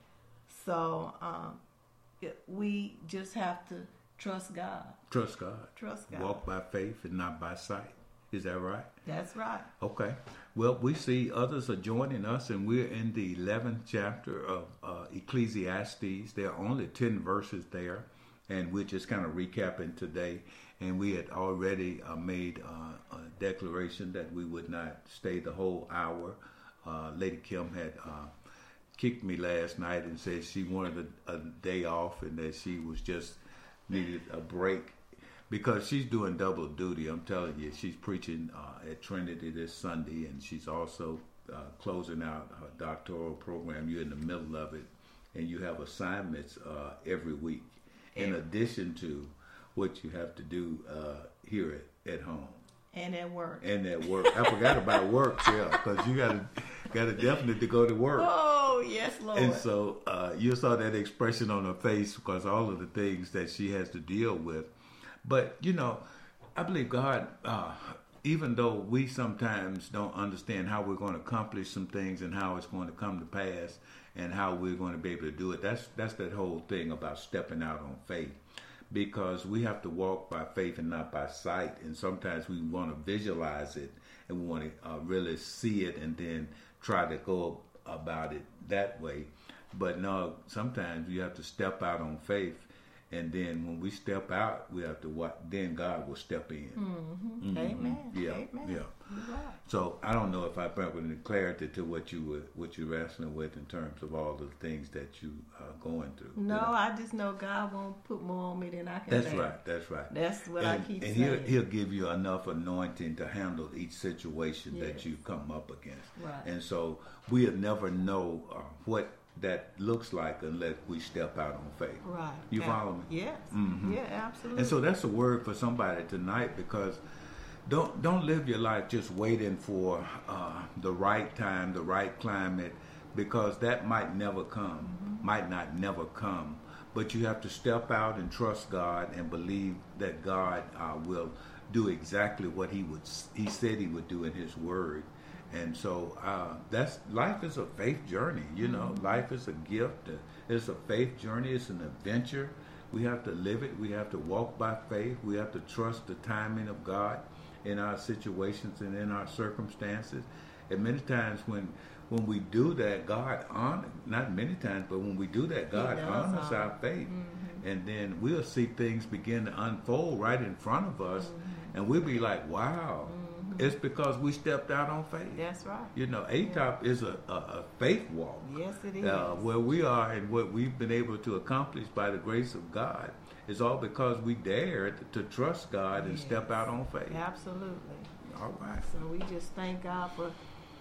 So um, it, we just have to trust God. Trust God. Trust God. Walk by faith and not by sight. Is that right? That's right. Okay. Well, we see others are joining us, and we're in the eleventh chapter of uh, Ecclesiastes. There are only ten verses there, and we're just kind of recapping today. And we had already uh, made uh, a declaration that we would not stay the whole hour. Uh, Lady Kim had uh, kicked me last night and said she wanted a, a day off and that she was just needed a break. Because she's doing double duty, I'm telling you. She's preaching uh, at Trinity this Sunday, and she's also uh, closing out her doctoral program. You're in the middle of it, and you have assignments uh, every week, in addition to what you have to do uh, here at, at home. And at work. And at work. I forgot about work, yeah, because you got to got to definitely go to work. Oh, yes, Lord. And so uh, you saw that expression on her face because all of the things that she has to deal with. But, you know, I believe God, uh, even though we sometimes don't understand how we're going to accomplish some things and how it's going to come to pass and how we're going to be able to do it, that's that's that whole thing about stepping out on faith. Because we have to walk by faith and not by sight. And sometimes we want to visualize it and we want to uh, really see it and then try to go about it that way. But no, sometimes you have to step out on faith. And then when we step out, we have to what? Then God will step in. Mm-hmm. Mm-hmm. Amen. Yeah, Amen. yeah. You're right. So I don't know if I brought any clarity to what you were what you're wrestling with in terms of all the things that you are going through. No, you know? I just know God won't put more on me than I can That's bear. right. That's right. That's what and, I keep and saying. he'll, he'll give you enough anointing to handle each situation Yes. that you come up against. Right. And so we'll never know uh, what that looks like unless we step out on faith. Right. You Yeah. follow me? Yes. Mhm. Yeah, absolutely. And so that's a word for somebody tonight, because don't don't live your life just waiting for uh, the right time, the right climate, because that might never come, mm-hmm. might not never come. But you have to step out and trust God and believe that God uh, will do exactly what He would He said He would do in His Word. And so uh, that's life is a faith journey. You know, mm-hmm. life is a gift. It's a faith journey. It's an adventure. We have to live it. We have to walk by faith. We have to trust the timing of God in our situations and in our circumstances. And many times when when we do that, God honors, not many times, but when we do that, God honors honor. our faith. Mm-hmm. And then we'll see things begin to unfold right in front of us. Mm-hmm. And we'll be like, wow. Mm-hmm. It's because we stepped out on faith. That's right. You know, A T O P yeah. is a, a, a faith walk. Yes, it is. Uh, where we are and what we've been able to accomplish by the grace of God is all because we dared to trust God and yes. step out on faith. Absolutely. All right. So we just thank God for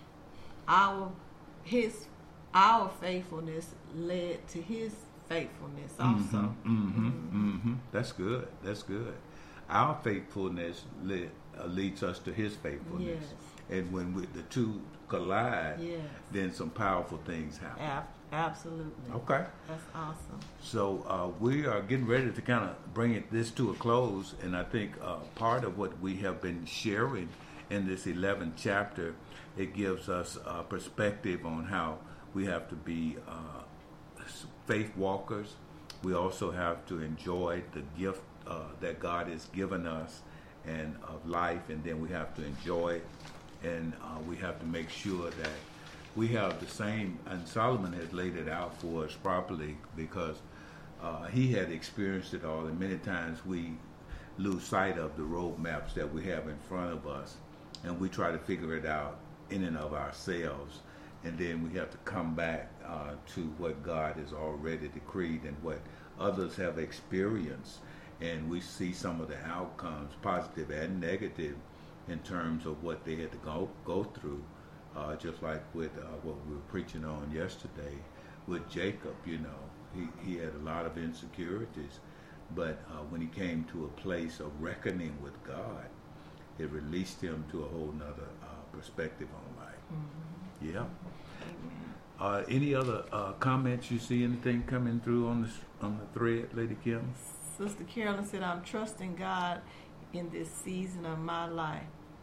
our His our faithfulness led to His faithfulness also. Mm-hmm, mm-hmm, mm-hmm. Mm-hmm. That's good. That's good. Our faithfulness led. Uh, leads us to His faithfulness. Yes. And when we, the two collide, yes. then some powerful things happen. Ab- absolutely. Okay. That's awesome. So uh, we are getting ready to kind of bring it, this to a close, and I think uh, part of what we have been sharing in this eleventh chapter, it gives us a perspective on how we have to be uh, faith walkers. We also have to enjoy the gift uh, that God has given us and of life, and then we have to enjoy it, and uh, we have to make sure that we have the same, and Solomon has laid it out for us properly, because uh, he had experienced it all, and many times we lose sight of the roadmaps that we have in front of us, and we try to figure it out in and of ourselves, and then we have to come back uh, to what God has already decreed and what others have experienced, and we see some of the outcomes, positive and negative, in terms of what they had to go go through, uh, just like with uh, what we were preaching on yesterday with Jacob. You know, he, he had a lot of insecurities, but uh, when he came to a place of reckoning with God, it released him to a whole nother uh, perspective on life. Mm-hmm. Yeah. Amen. Uh, any other uh, comments? You see anything coming through on the on the thread, Lady Kim? Sister Carolyn said, "I'm trusting God in this season of my life.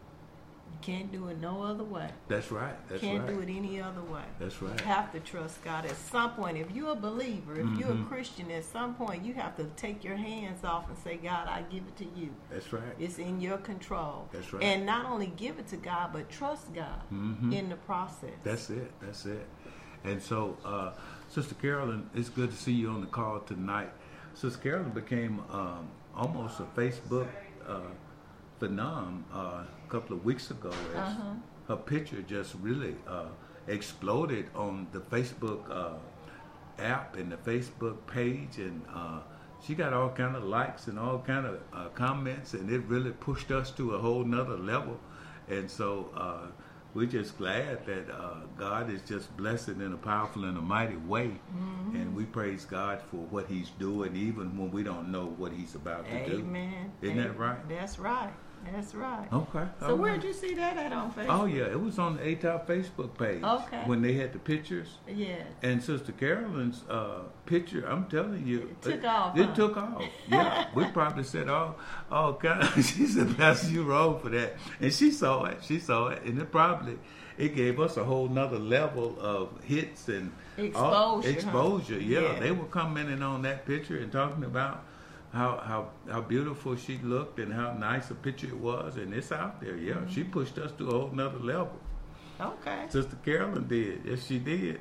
Can't do it no other way. That's right. That's Can't right. do it any other way. That's right. You have to trust God. At some point, if you're a believer, if Mm-hmm. you're a Christian, at some point you have to take your hands off and say, God, I give it to you. That's right. It's in your control. That's right. And not only give it to God, but trust God Mm-hmm. in the process. That's it. That's it. And so, uh, Sister Carolyn, it's good to see you on the call tonight. Sister Carolyn became um, almost a Facebook uh, phenom uh, a couple of weeks ago. As Uh-huh. her picture just really uh, exploded on the Facebook uh, app and the Facebook page, and uh, she got all kind of likes and all kind of uh, comments, and it really pushed us to a whole nother level. And so uh, we're just glad that uh, God is just blessing in a powerful and a mighty way. Mm-hmm. And we praise God for what he's doing, even when we don't know what he's about to do. Amen. Isn't Amen. that right? That's right. That's right. Okay. So all where'd right. you see that at on Facebook? Oh, yeah. It was on the A T O P Facebook page. Okay. When they had the pictures. Yeah. And Sister Carolyn's uh, picture, I'm telling you, It took off, It huh? took off. Yeah, we probably said, "Oh, oh, kind of." She said, "Pastor, you wrong for that," and she saw it. She saw it, and it probably it gave us a whole nother level of hits and all- Exposure, huh? exposure. Yeah, Yeah. they were commenting on that picture and talking about how how how beautiful she looked and how nice a picture it was, and it's out there. Yeah, Mm-hmm. she pushed us to a whole nother level. Okay. Sister Carolyn did. Yes, she did.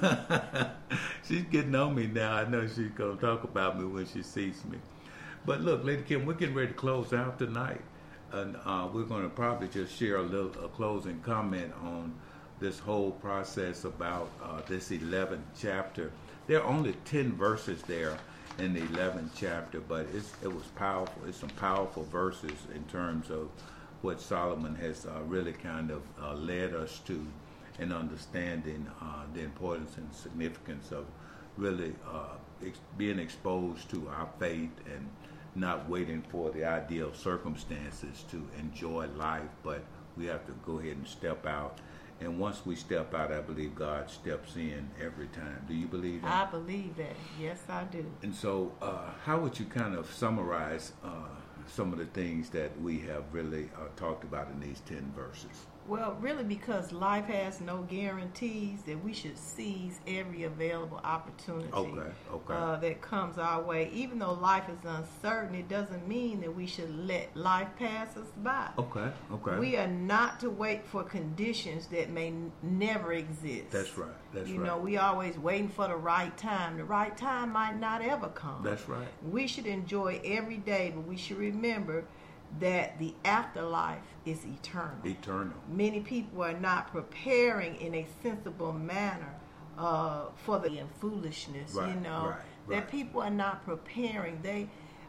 She's getting on me now. I know she's going to talk about me when she sees me. But look, Lady Kim, we're getting ready to close out tonight. And uh, we're going to probably just share a little a closing comment on this whole process about uh, this eleventh chapter. There are only ten verses there in the eleventh chapter, but it's, it was powerful. It's some powerful verses in terms of what Solomon has uh, really kind of uh, led us to in understanding uh, the importance and significance of really uh, ex- being exposed to our faith and not waiting for the ideal circumstances to enjoy life, but we have to go ahead and step out. And once we step out, I believe God steps in every time. Do you believe that? I believe that. Yes, I do. And so, uh, how would you kind of summarize uh, some of the things that we have really uh, talked about in these ten verses? Well, really, because life has no guarantees, that we should seize every available opportunity Okay, okay. Uh, that comes our way. Even though life is uncertain, it doesn't mean that we should let life pass us by. Okay, okay. We are not to wait for conditions that may n- never exist. That's right, that's you right. know, we always waiting for the right time. The right time might not ever come. That's right. We should enjoy every day, but we should remember that the afterlife is eternal. Eternal. Many people are not preparing in a sensible manner uh, for the and foolishness, Right, you know, right, that right. people are not preparing. They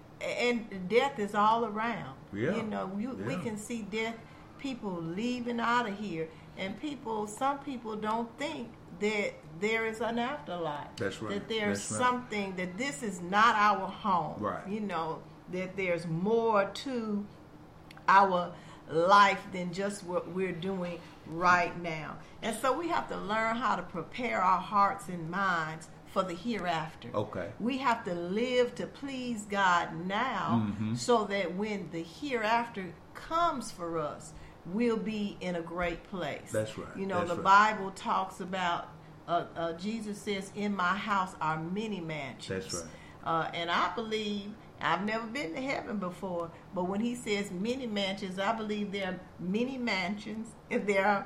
and death is all around. Yeah, You know, you, we yeah. can see death, people leaving out of here, and people. Some people don't think that there is an afterlife. That's right, That there's that's right. something, that this is not our home. Right. You know, that there's more to our life than just what we're doing right now. And so we have to learn how to prepare our hearts and minds for the hereafter. Okay. We have to live to please God now, Mhm. so that when the hereafter comes for us, we'll be in a great place. That's right, You know, that's the right. Bible talks about uh, uh, uh, Jesus says, "In my house are many mansions." That's right. Uh, and I believe, I've never been to heaven before, but when he says many mansions, I believe there are many mansions and there are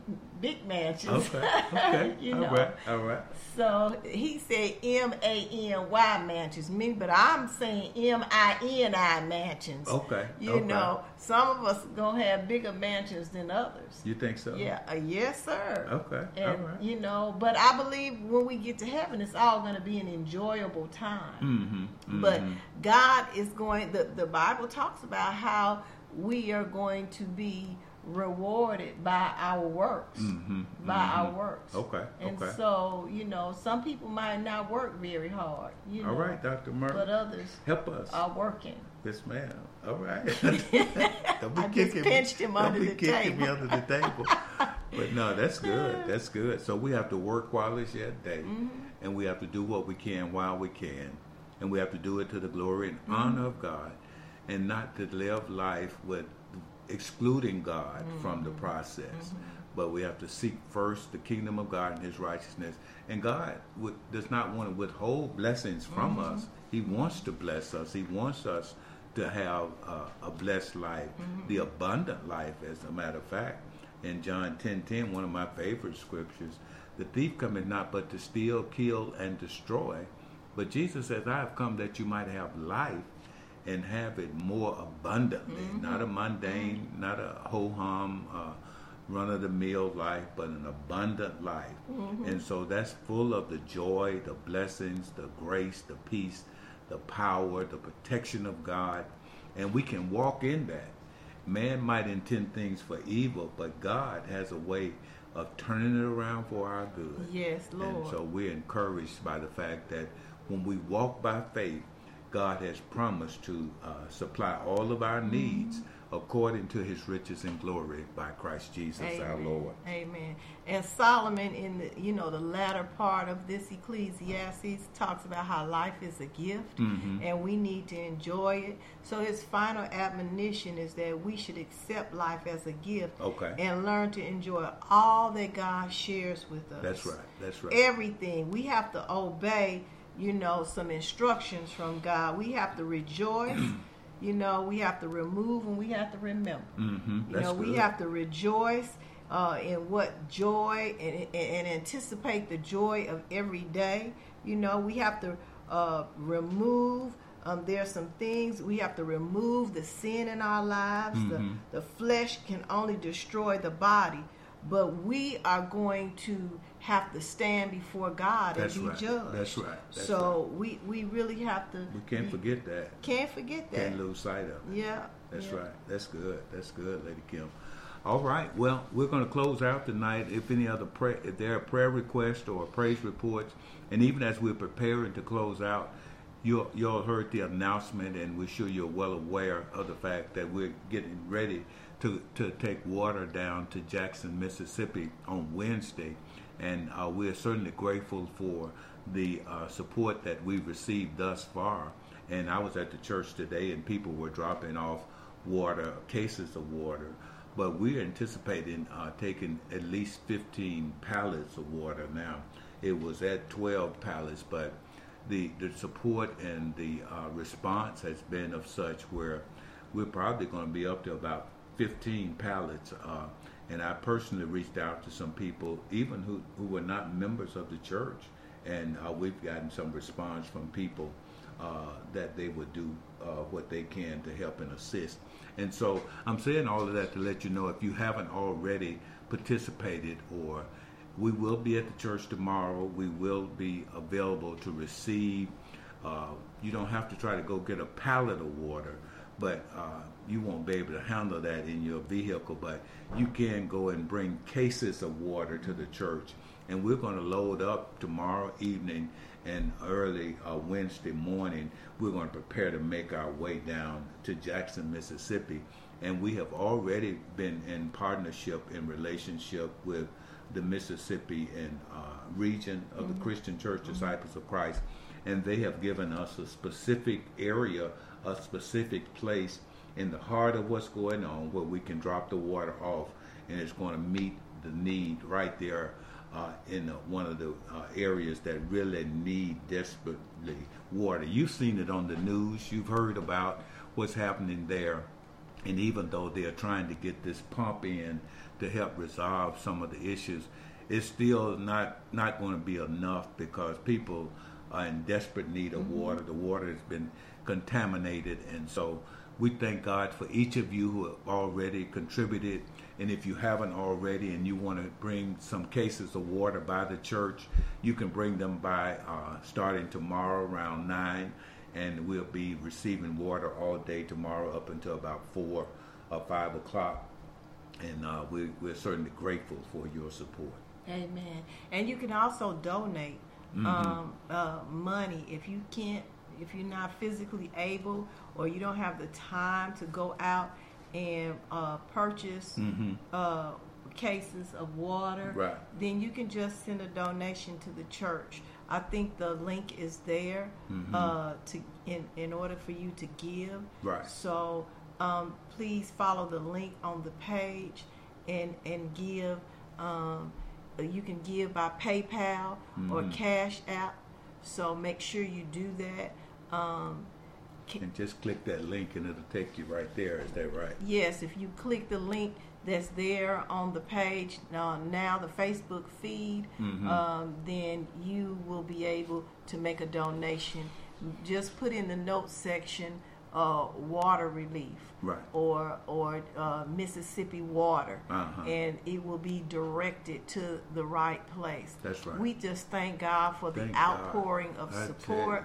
big mansions. Okay, okay. you all know. right, all right. So he said M A N Y mansions, many, but I'm saying M I N I mansions. Okay, You okay. know, some of us are going to have bigger mansions than others. You think so? Yeah, uh, yes, sir. Okay, And, all right. you know, but I believe when we get to heaven, it's all going to be an enjoyable time. Mm-hmm, mm-hmm. But God is going, the, the Bible talks about how we are going to be rewarded by our works. Mm-hmm, by mm-hmm. our works. Okay, And okay. so, you know, some people might not work very hard, you know. All right, Doctor Murray. But others Help us. are working. Yes, ma'am. All right. Don't be I just kicking pinched me. him Don't under be the kicking table. me under the table. But no, that's good. That's good. So we have to work while it's yet day, Mm-hmm. and we have to do what we can while we can, and we have to do it to the glory and Mm-hmm. honor of God, and not to live life with excluding God Mm-hmm. from the process. But we have to seek first the kingdom of God and His righteousness. And God would, does not want to withhold blessings from Mm-hmm. us. He wants to bless us. He wants us to have uh, a blessed life, Mm-hmm. the abundant life, as a matter of fact. In John ten ten, one of my favorite scriptures, the thief cometh not but to steal, kill, and destroy. But Jesus says, I have come that you might have life and have it more abundantly. Mm-hmm. Not a mundane, not a ho-hum, uh, run-of-the-mill life, but an abundant life. Mm-hmm. And so that's full of the joy, the blessings, the grace, the peace, the power, the protection of God. And we can walk in that. Man might intend things for evil, but God has a way of turning it around for our good. Yes, Lord. And so we're encouraged by the fact that when we walk by faith, God has promised to uh, supply all of our needs according to His riches and glory by Christ Jesus our Amen. Lord. Amen. And Solomon, in the you know the latter part of this Ecclesiastes, talks about how life is a gift, Mhm. and we need to enjoy it. So his final admonition is that we should accept life as a gift, Okay. and learn to enjoy all that God shares with us. That's right. That's right. Everything. We have to obey, you know, some instructions from God. We have to rejoice. You know, we have to remove and we have to remember. Mm-hmm. You That's know, we good. have to rejoice uh, in what joy and, and, and anticipate the joy of every day. You know, we have to uh, remove. Um, there are some things we have to remove the sin in our lives. Mhm. The, the flesh can only destroy the body, but we are going to have to stand before God That's and be right. judged. That's right. That's so we we really have to. We can't forget that. Can't forget that. Can't lose sight of it. Yeah. That's yeah. right. That's good. That's good, Lady Kim. All right. Well, we're going to close out tonight. If any other prayer, if there are prayer requests or praise reports, and even as we're preparing to close out, you you all heard the announcement, and we're sure you're well aware of the fact that we're getting ready to to take water down to Jackson, Mississippi on Wednesday, and uh, we're certainly grateful for the uh, support that we've received thus far. And I was at the church today, and people were dropping off water, cases of water. But we're anticipating uh, taking at least fifteen pallets of water now. It was at twelve pallets, but the, the support and the uh, response has been of such where we're probably going to be up to about fifteen pallets. Uh, and I personally reached out to some people, even who, who were not members of the church, and uh, we've gotten some response from people uh, that they would do uh, what they can to help and assist. And so I'm saying all of that to let you know, if you haven't already participated, or we will be at the church tomorrow. We will be available to receive. Uh, you don't have to try to go get a pallet of water, but uh, you won't be able to handle that in your vehicle. But you can go and bring cases of water to the church. And we're going to load up tomorrow evening, and early uh, Wednesday morning, we're going to prepare to make our way down to Jackson, Mississippi. And we have already been in partnership, in relationship with the Mississippi and uh, region of mm-hmm. the Christian Church Disciples of Christ. And they have given us a specific area, a specific place in the heart of what's going on where we can drop the water off, and it's going to meet the need right there uh, in uh, one of the uh, areas that really need desperately water. You've seen it on the news. You've heard about what's happening there. And even though they're trying to get this pump in to help resolve some of the issues, it's still not, not going to be enough because people are in desperate need of mm-hmm. water. The water has been contaminated. And so we thank God for each of you who have already contributed. And if you haven't already and you want to bring some cases of water by the church, you can bring them by uh, starting tomorrow around nine. And we'll be receiving water all day tomorrow up until about four or five o'clock. And uh, we, we're certainly grateful for your support. Amen. And you can also donate mm-hmm. um, uh, money if you can't, if you're not physically able or you don't have the time to go out and uh, purchase mm-hmm. uh, cases of water, right. then you can just send a donation to the church. I think the link is there mm-hmm. uh, to in, in order for you to give. Right. So um, please follow the link on the page and and give. Um, you can give by PayPal mm-hmm. or Cash App. So make sure you do that. Um, and just click that link and it'll take you right there. Is that right? Yes. If you click the link that's there on the page uh, now, the Facebook feed, mm-hmm. um, then you will be able to make a donation. Just put in the notes section uh, water relief, right. or or uh, Mississippi water, uh-huh. and it will be directed to the right place. That's right. We just thank God for the thank outpouring God. of I support.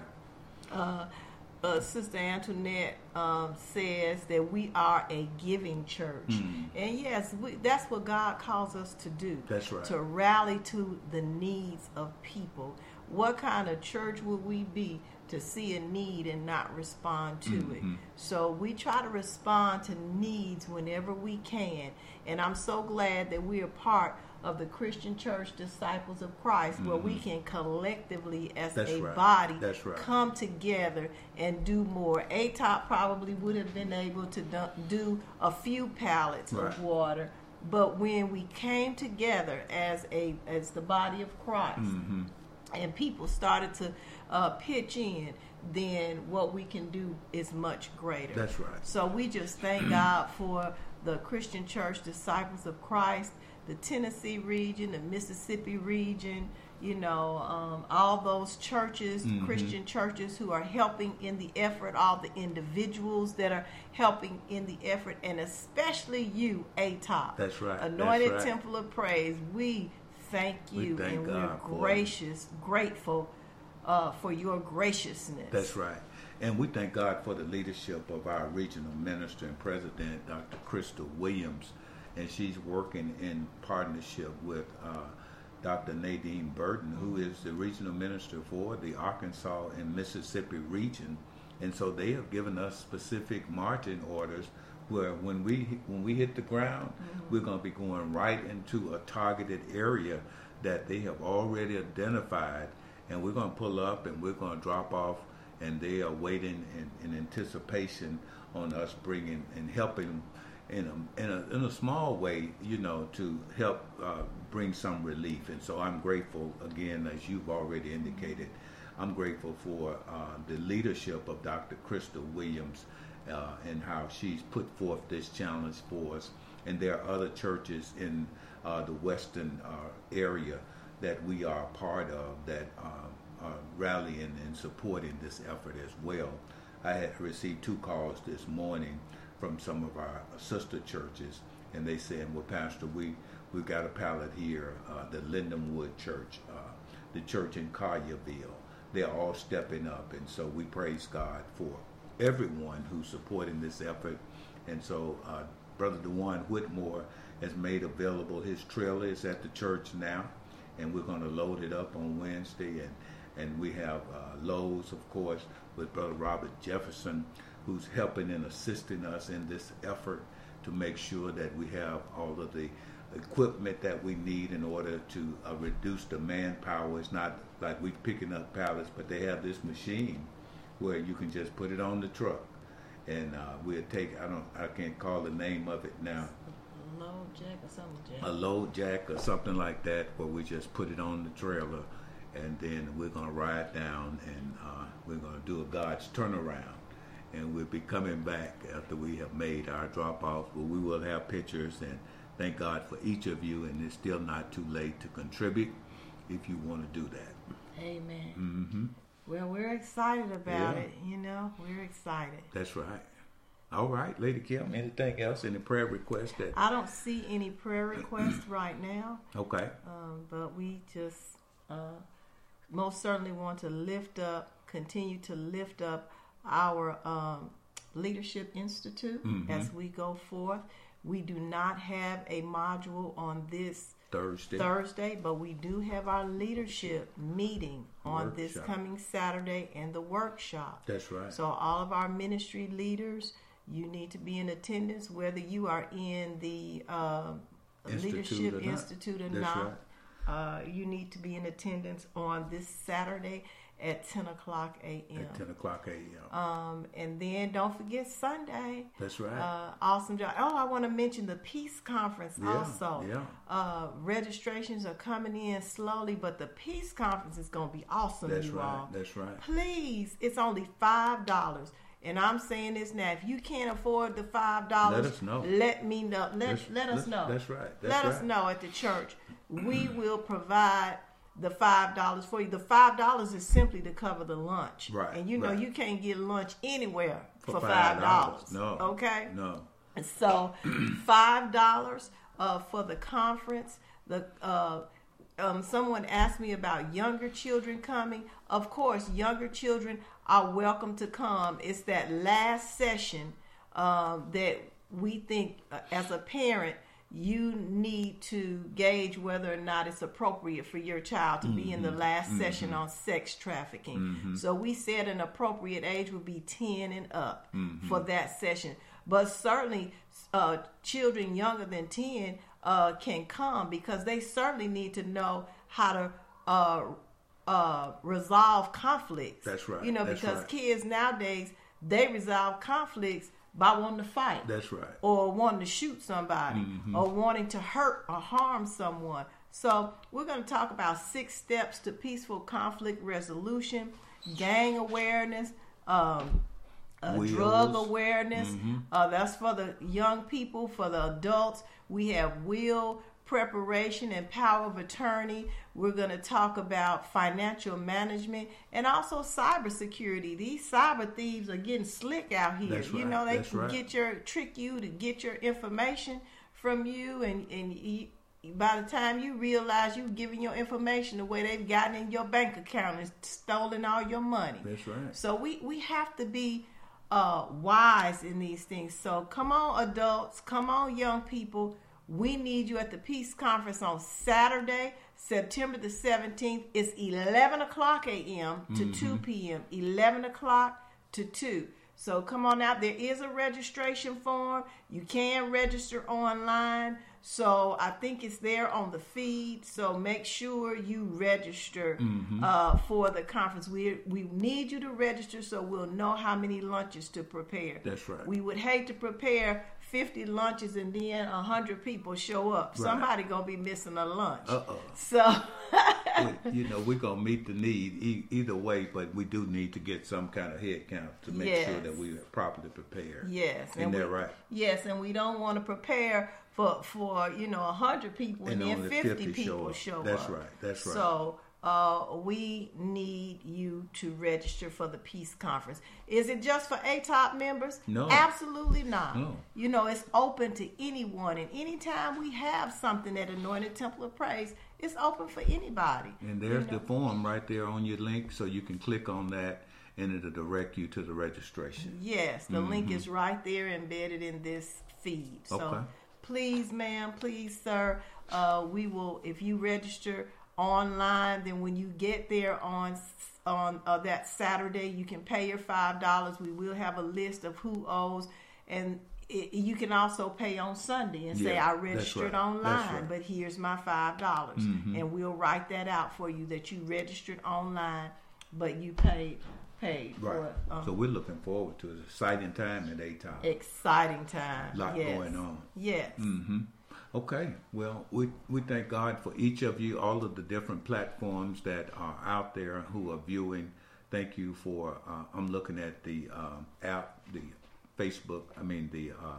Uh, Uh, Sister Antoinette um, says that we are a giving church. Mm. And yes, we, that's what God calls us to do. That's right. To rally to the needs of people. What kind of church would we be to see a need and not respond to mm-hmm. it? So we try to respond to needs whenever we can. And I'm so glad that we are part of the Christian Church Disciples of Christ, mm-hmm. where we can collectively as That's a right. body That's right. come together and do more. A T O P probably would have been able to do a few pallets right. of water, but when we came together as a as the body of Christ mm-hmm. and people started to uh, pitch in, then what we can do is much greater. That's right. So we just thank God for the Christian Church Disciples of Christ, the Tennessee region, the Mississippi region, you know, um, all those churches, mm-hmm. Christian churches who are helping in the effort, all the individuals that are helping in the effort, and especially you, A T O P. That's right. Anointed That's right. Temple of Praise. We thank you, we thank and God we're gracious, grateful uh, for your graciousness. That's right. And we thank God for the leadership of our regional minister and president, Doctor Crystal Williams. And she's working in partnership with uh, Doctor Nadine Burton, who is the regional minister for the Arkansas and Mississippi region. And so they have given us specific marching orders where when we when we hit the ground, mm-hmm. we're going to be going right into a targeted area that they have already identified. And we're going to pull up and we're going to drop off. And they are waiting in, in anticipation on us bringing and helping in a, in a in a small way, you know, to help uh, bring some relief. And so I'm grateful, again, as you've already indicated, I'm grateful for uh, the leadership of Doctor Crystal Williams uh, and how she's put forth this challenge for us. And there are other churches in uh, the western uh, area that we are a part of that uh, are rallying and supporting this effort as well. I had received two calls this morning from some of our sister churches, and they said, well, Pastor, we, we've got a pallet here, uh, the Lindenwood Church, uh, the church in Collierville. They're all stepping up, and so we praise God for everyone who's supporting this effort. And so uh, Brother DeJuan Whitmore has made available his trailer. It's at the church now, and we're going to load it up on Wednesday. And, and we have uh, Lowe's, of course, with Brother Robert Jefferson, who's helping and assisting us in this effort to make sure that we have all of the equipment that we need in order to uh, reduce the manpower. It's not like we're picking up pallets, but they have this machine where you can just put it on the truck, and uh, we'll take. I don't. I can't call the name of it now. load jack or something jack. a load jack or something like that, where we just put it on the trailer, and then we're gonna ride down, and uh, we're gonna do a God's turnaround, and we'll be coming back after we have made our drop off. But we will have pictures, and thank God for each of you. And it's still not too late to contribute if you want to do that. Amen. Mm-hmm. Well, we're excited about Yeah. it. You know, we're excited. That's right. All right, Lady Kim. Anything else? Any prayer requests? That I don't see any prayer requests right now, okay. um, but we just uh, most certainly want to lift up, continue to lift up our um, Leadership Institute Mhm. as we go forth. We do not have a module on this Thursday. Thursday, but we do have our leadership meeting on this Workshop. coming Saturday and the workshop. That's right. So all of our ministry leaders, you need to be in attendance, whether you are in the uh, Institute Leadership or not. Institute or That's not. Uh, you need to be in attendance on this Saturday at ten o'clock a.m. At ten o'clock a.m. Um, and then don't forget Sunday. That's right. Uh, awesome job. Oh, I want to mention the Peace Conference Yeah, also. yeah. Uh, registrations are coming in slowly, but the Peace Conference is going to be awesome, That's you right. all. That's right. Please, it's only five dollars. And I'm saying this now. If you can't afford the five dollars, Let us know. Let me know. Let, Let's- let us let's- know. that's right. That's let us right. know at the church. We will provide the five dollars for you. The five dollars is simply to cover the lunch. Right, And you know right. you can't get lunch anywhere for, For five dollars. No. Okay? No. And so five dollars uh, for the conference. The uh, um, someone asked me about younger children coming. Of course, younger children are welcome to come. It's that last session um, that we think, uh, as a parent, you need to gauge whether or not it's appropriate for your child to be in the last session on sex trafficking. So we said an appropriate age would be ten and up for that session. But certainly uh, children younger than ten uh, can come, because they certainly need to know how to uh, uh, resolve conflicts. That's right. You know, That's because right. kids nowadays, they resolve conflicts by wanting to fight. That's right. Or wanting to shoot somebody, Mm-hmm. or wanting to hurt or harm someone. So we're going to talk about six steps to peaceful conflict resolution, gang awareness, um, uh, Wills. drug awareness. Mm-hmm. Uh, that's for the young people. For the adults, we have will preparation and power of attorney. We're going to talk about financial management and also cybersecurity. These cyber thieves are getting slick out here. That's You right. know, they That's can right. get your trick you to get your information from you, and and you, by the time you realize you're giving your information away, they've gotten in your bank account and stolen all your money. That's right. So we we have to be uh, wise in these things. So come on, adults, come on, young people. We need you at the Peace Conference on Saturday, September the seventeenth. It's eleven o'clock a.m. to two p.m. eleven o'clock to two. So come on out. There is a registration form. You can register online. So I think it's there on the feed. So make sure you register uh, for the conference. We we need you to register so we'll know how many lunches to prepare. That's right. We would hate to prepare fifty lunches and then one hundred people show up. Right. Somebody going to be missing a lunch. Uh-oh. So We- you know, we're going to meet the need e- either way, but we do need to get some kind of head count to make Yes. sure that we are properly prepared. yes. Isn't and that we, right? Yes, and we don't want to prepare for, for you know, one hundred people and, And then only fifty, fifty people show up. show up. That's right. That's right. So uh, we need you to register for the Peace Conference. Is it just for A T O P members? No. Absolutely not. No. You know, it's open to anyone. And anytime we have something at Anointed Temple of Praise, it's open for anybody. And there's you know? the form right there on your link, so you can click on that, and it'll direct you to the registration. Yes, the link is right there embedded in this feed. So Okay. please, ma'am, please, sir, uh, we will, if you register online, then when you get there on on uh, that Saturday, you can pay your five dollars. We will have a list of who owes, and it, you can also pay on Sunday and say, Yeah, I that's registered right. online, That's right. but here's my five dollars. Mhm. And we'll write that out for you that you registered online, but you paid paid Right. for it. Um, So we're looking forward to it. It's an exciting time at A T O P. exciting time. Lot Yes. going on. Yes. Mm-hmm. Okay, well, we, we thank God for each of you, all of the different platforms that are out there who are viewing. Thank you for, uh, I'm looking at the um, app, the Facebook, I mean the uh,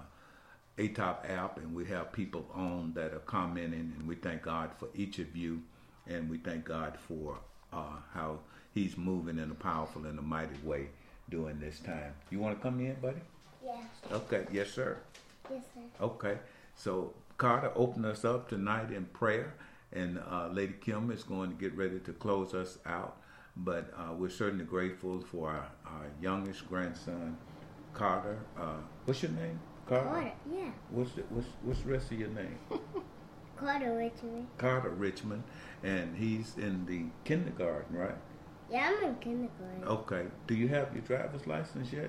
A T O P app, and we have people on that are commenting, and we thank God for each of you, and we thank God for uh, how he's moving in a powerful and a mighty way during this time. You want to come in, buddy? Yes. Okay, yes, sir. Yes, sir. Okay, so Carter, open us up tonight in prayer, and uh, Lady Kim is going to get ready to close us out. But uh, we're certainly grateful for our, our youngest grandson, Carter. Uh, what's your name? Carter. Carter, yeah. What's the, what's what's the rest of your name? Carter Richmond. Carter Richmond, and he's in the kindergarten, right? Yeah, I'm in kindergarten. Okay. Do you have your driver's license yet?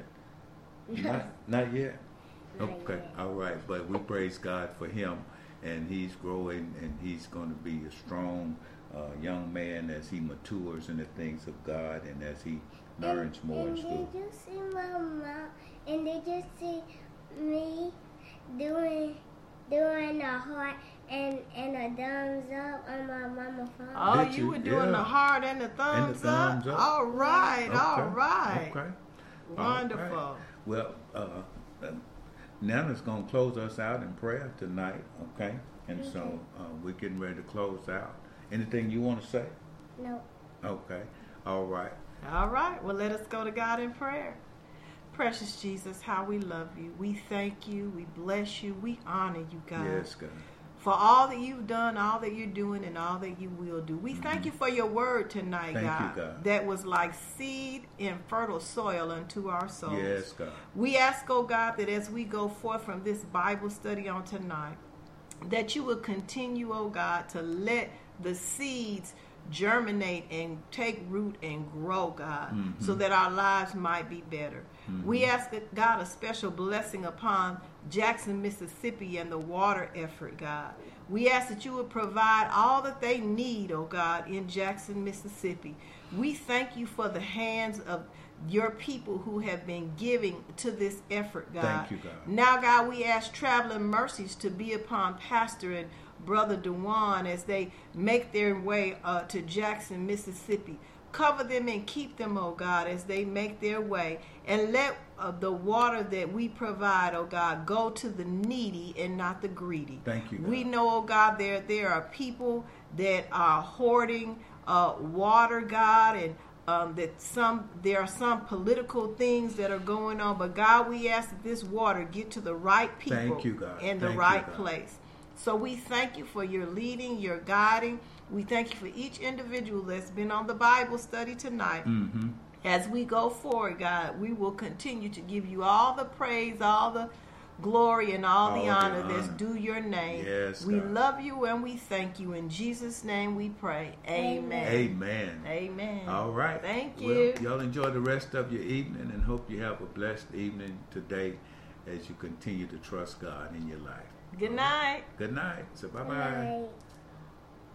No. Not, not yet. Not Okay, yet. all right, but we praise God for him, and he's growing, and he's going to be a strong uh, young man as he matures in the things of God and as he learns and, more and in school. Did you see my mom? And did you see me doing doing a heart and and a thumbs up on my mama's phone? Oh, Did you, you? were doing Yeah. the heart and the thumbs, thumbs up. All right, all Okay, right. Okay. Wonderful. All right. Well, uh, uh, Nana's going to close us out in prayer tonight, okay? And so uh, we're getting ready to close out. Anything you want to say? No. Okay. All right. All right. Well, let us go to God in prayer. Precious Jesus, how we love you. We thank you. We bless you. We honor you, God. Yes, God. For all that you've done, all that you're doing, and all that you will do. We thank you for your word tonight, Thank you, God, God. that was like seed in fertile soil unto our souls. Yes, God. We ask, oh God, that as we go forth from this Bible study on tonight, that you will continue, oh God, to let the seeds germinate and take root and grow, God, Mm-hmm. so that our lives might be better. Mm-hmm. We ask, God, a special blessing upon Jackson, Mississippi and the water effort, God. We ask that you would provide all that they need, oh God, in Jackson, Mississippi. We thank you for the hands of your people who have been giving to this effort, God. Thank you, God. Now, God, we ask traveling mercies to be upon Pastor and Brother Dewan as they make their way uh, to Jackson, Mississippi. Cover them and keep them, oh God, as they make their way. And let uh, the water that we provide, oh God, go to the needy and not the greedy. Thank you, God. We know, oh God, there, there are people that are hoarding uh, water, God, and um, that some there are some political things that are going on. But God, we ask that this water get to the right people Thank you, God. in the Thank you, right God. place. So we thank you for your leading, your guiding. We thank you for each individual that's been on the Bible study tonight. Mm-hmm. As we go forward, God, we will continue to give you all the praise, all the glory, and all, All the the honor that's honor. due your name. Yes, we God. love you and we thank you. In Jesus' name we pray. Amen. Amen. Amen. All right. Thank Well, you. y'all enjoy the rest of your evening, and hope you have a blessed evening today as you continue to trust God in your life. Good night. Good night. So bye-bye. Bye.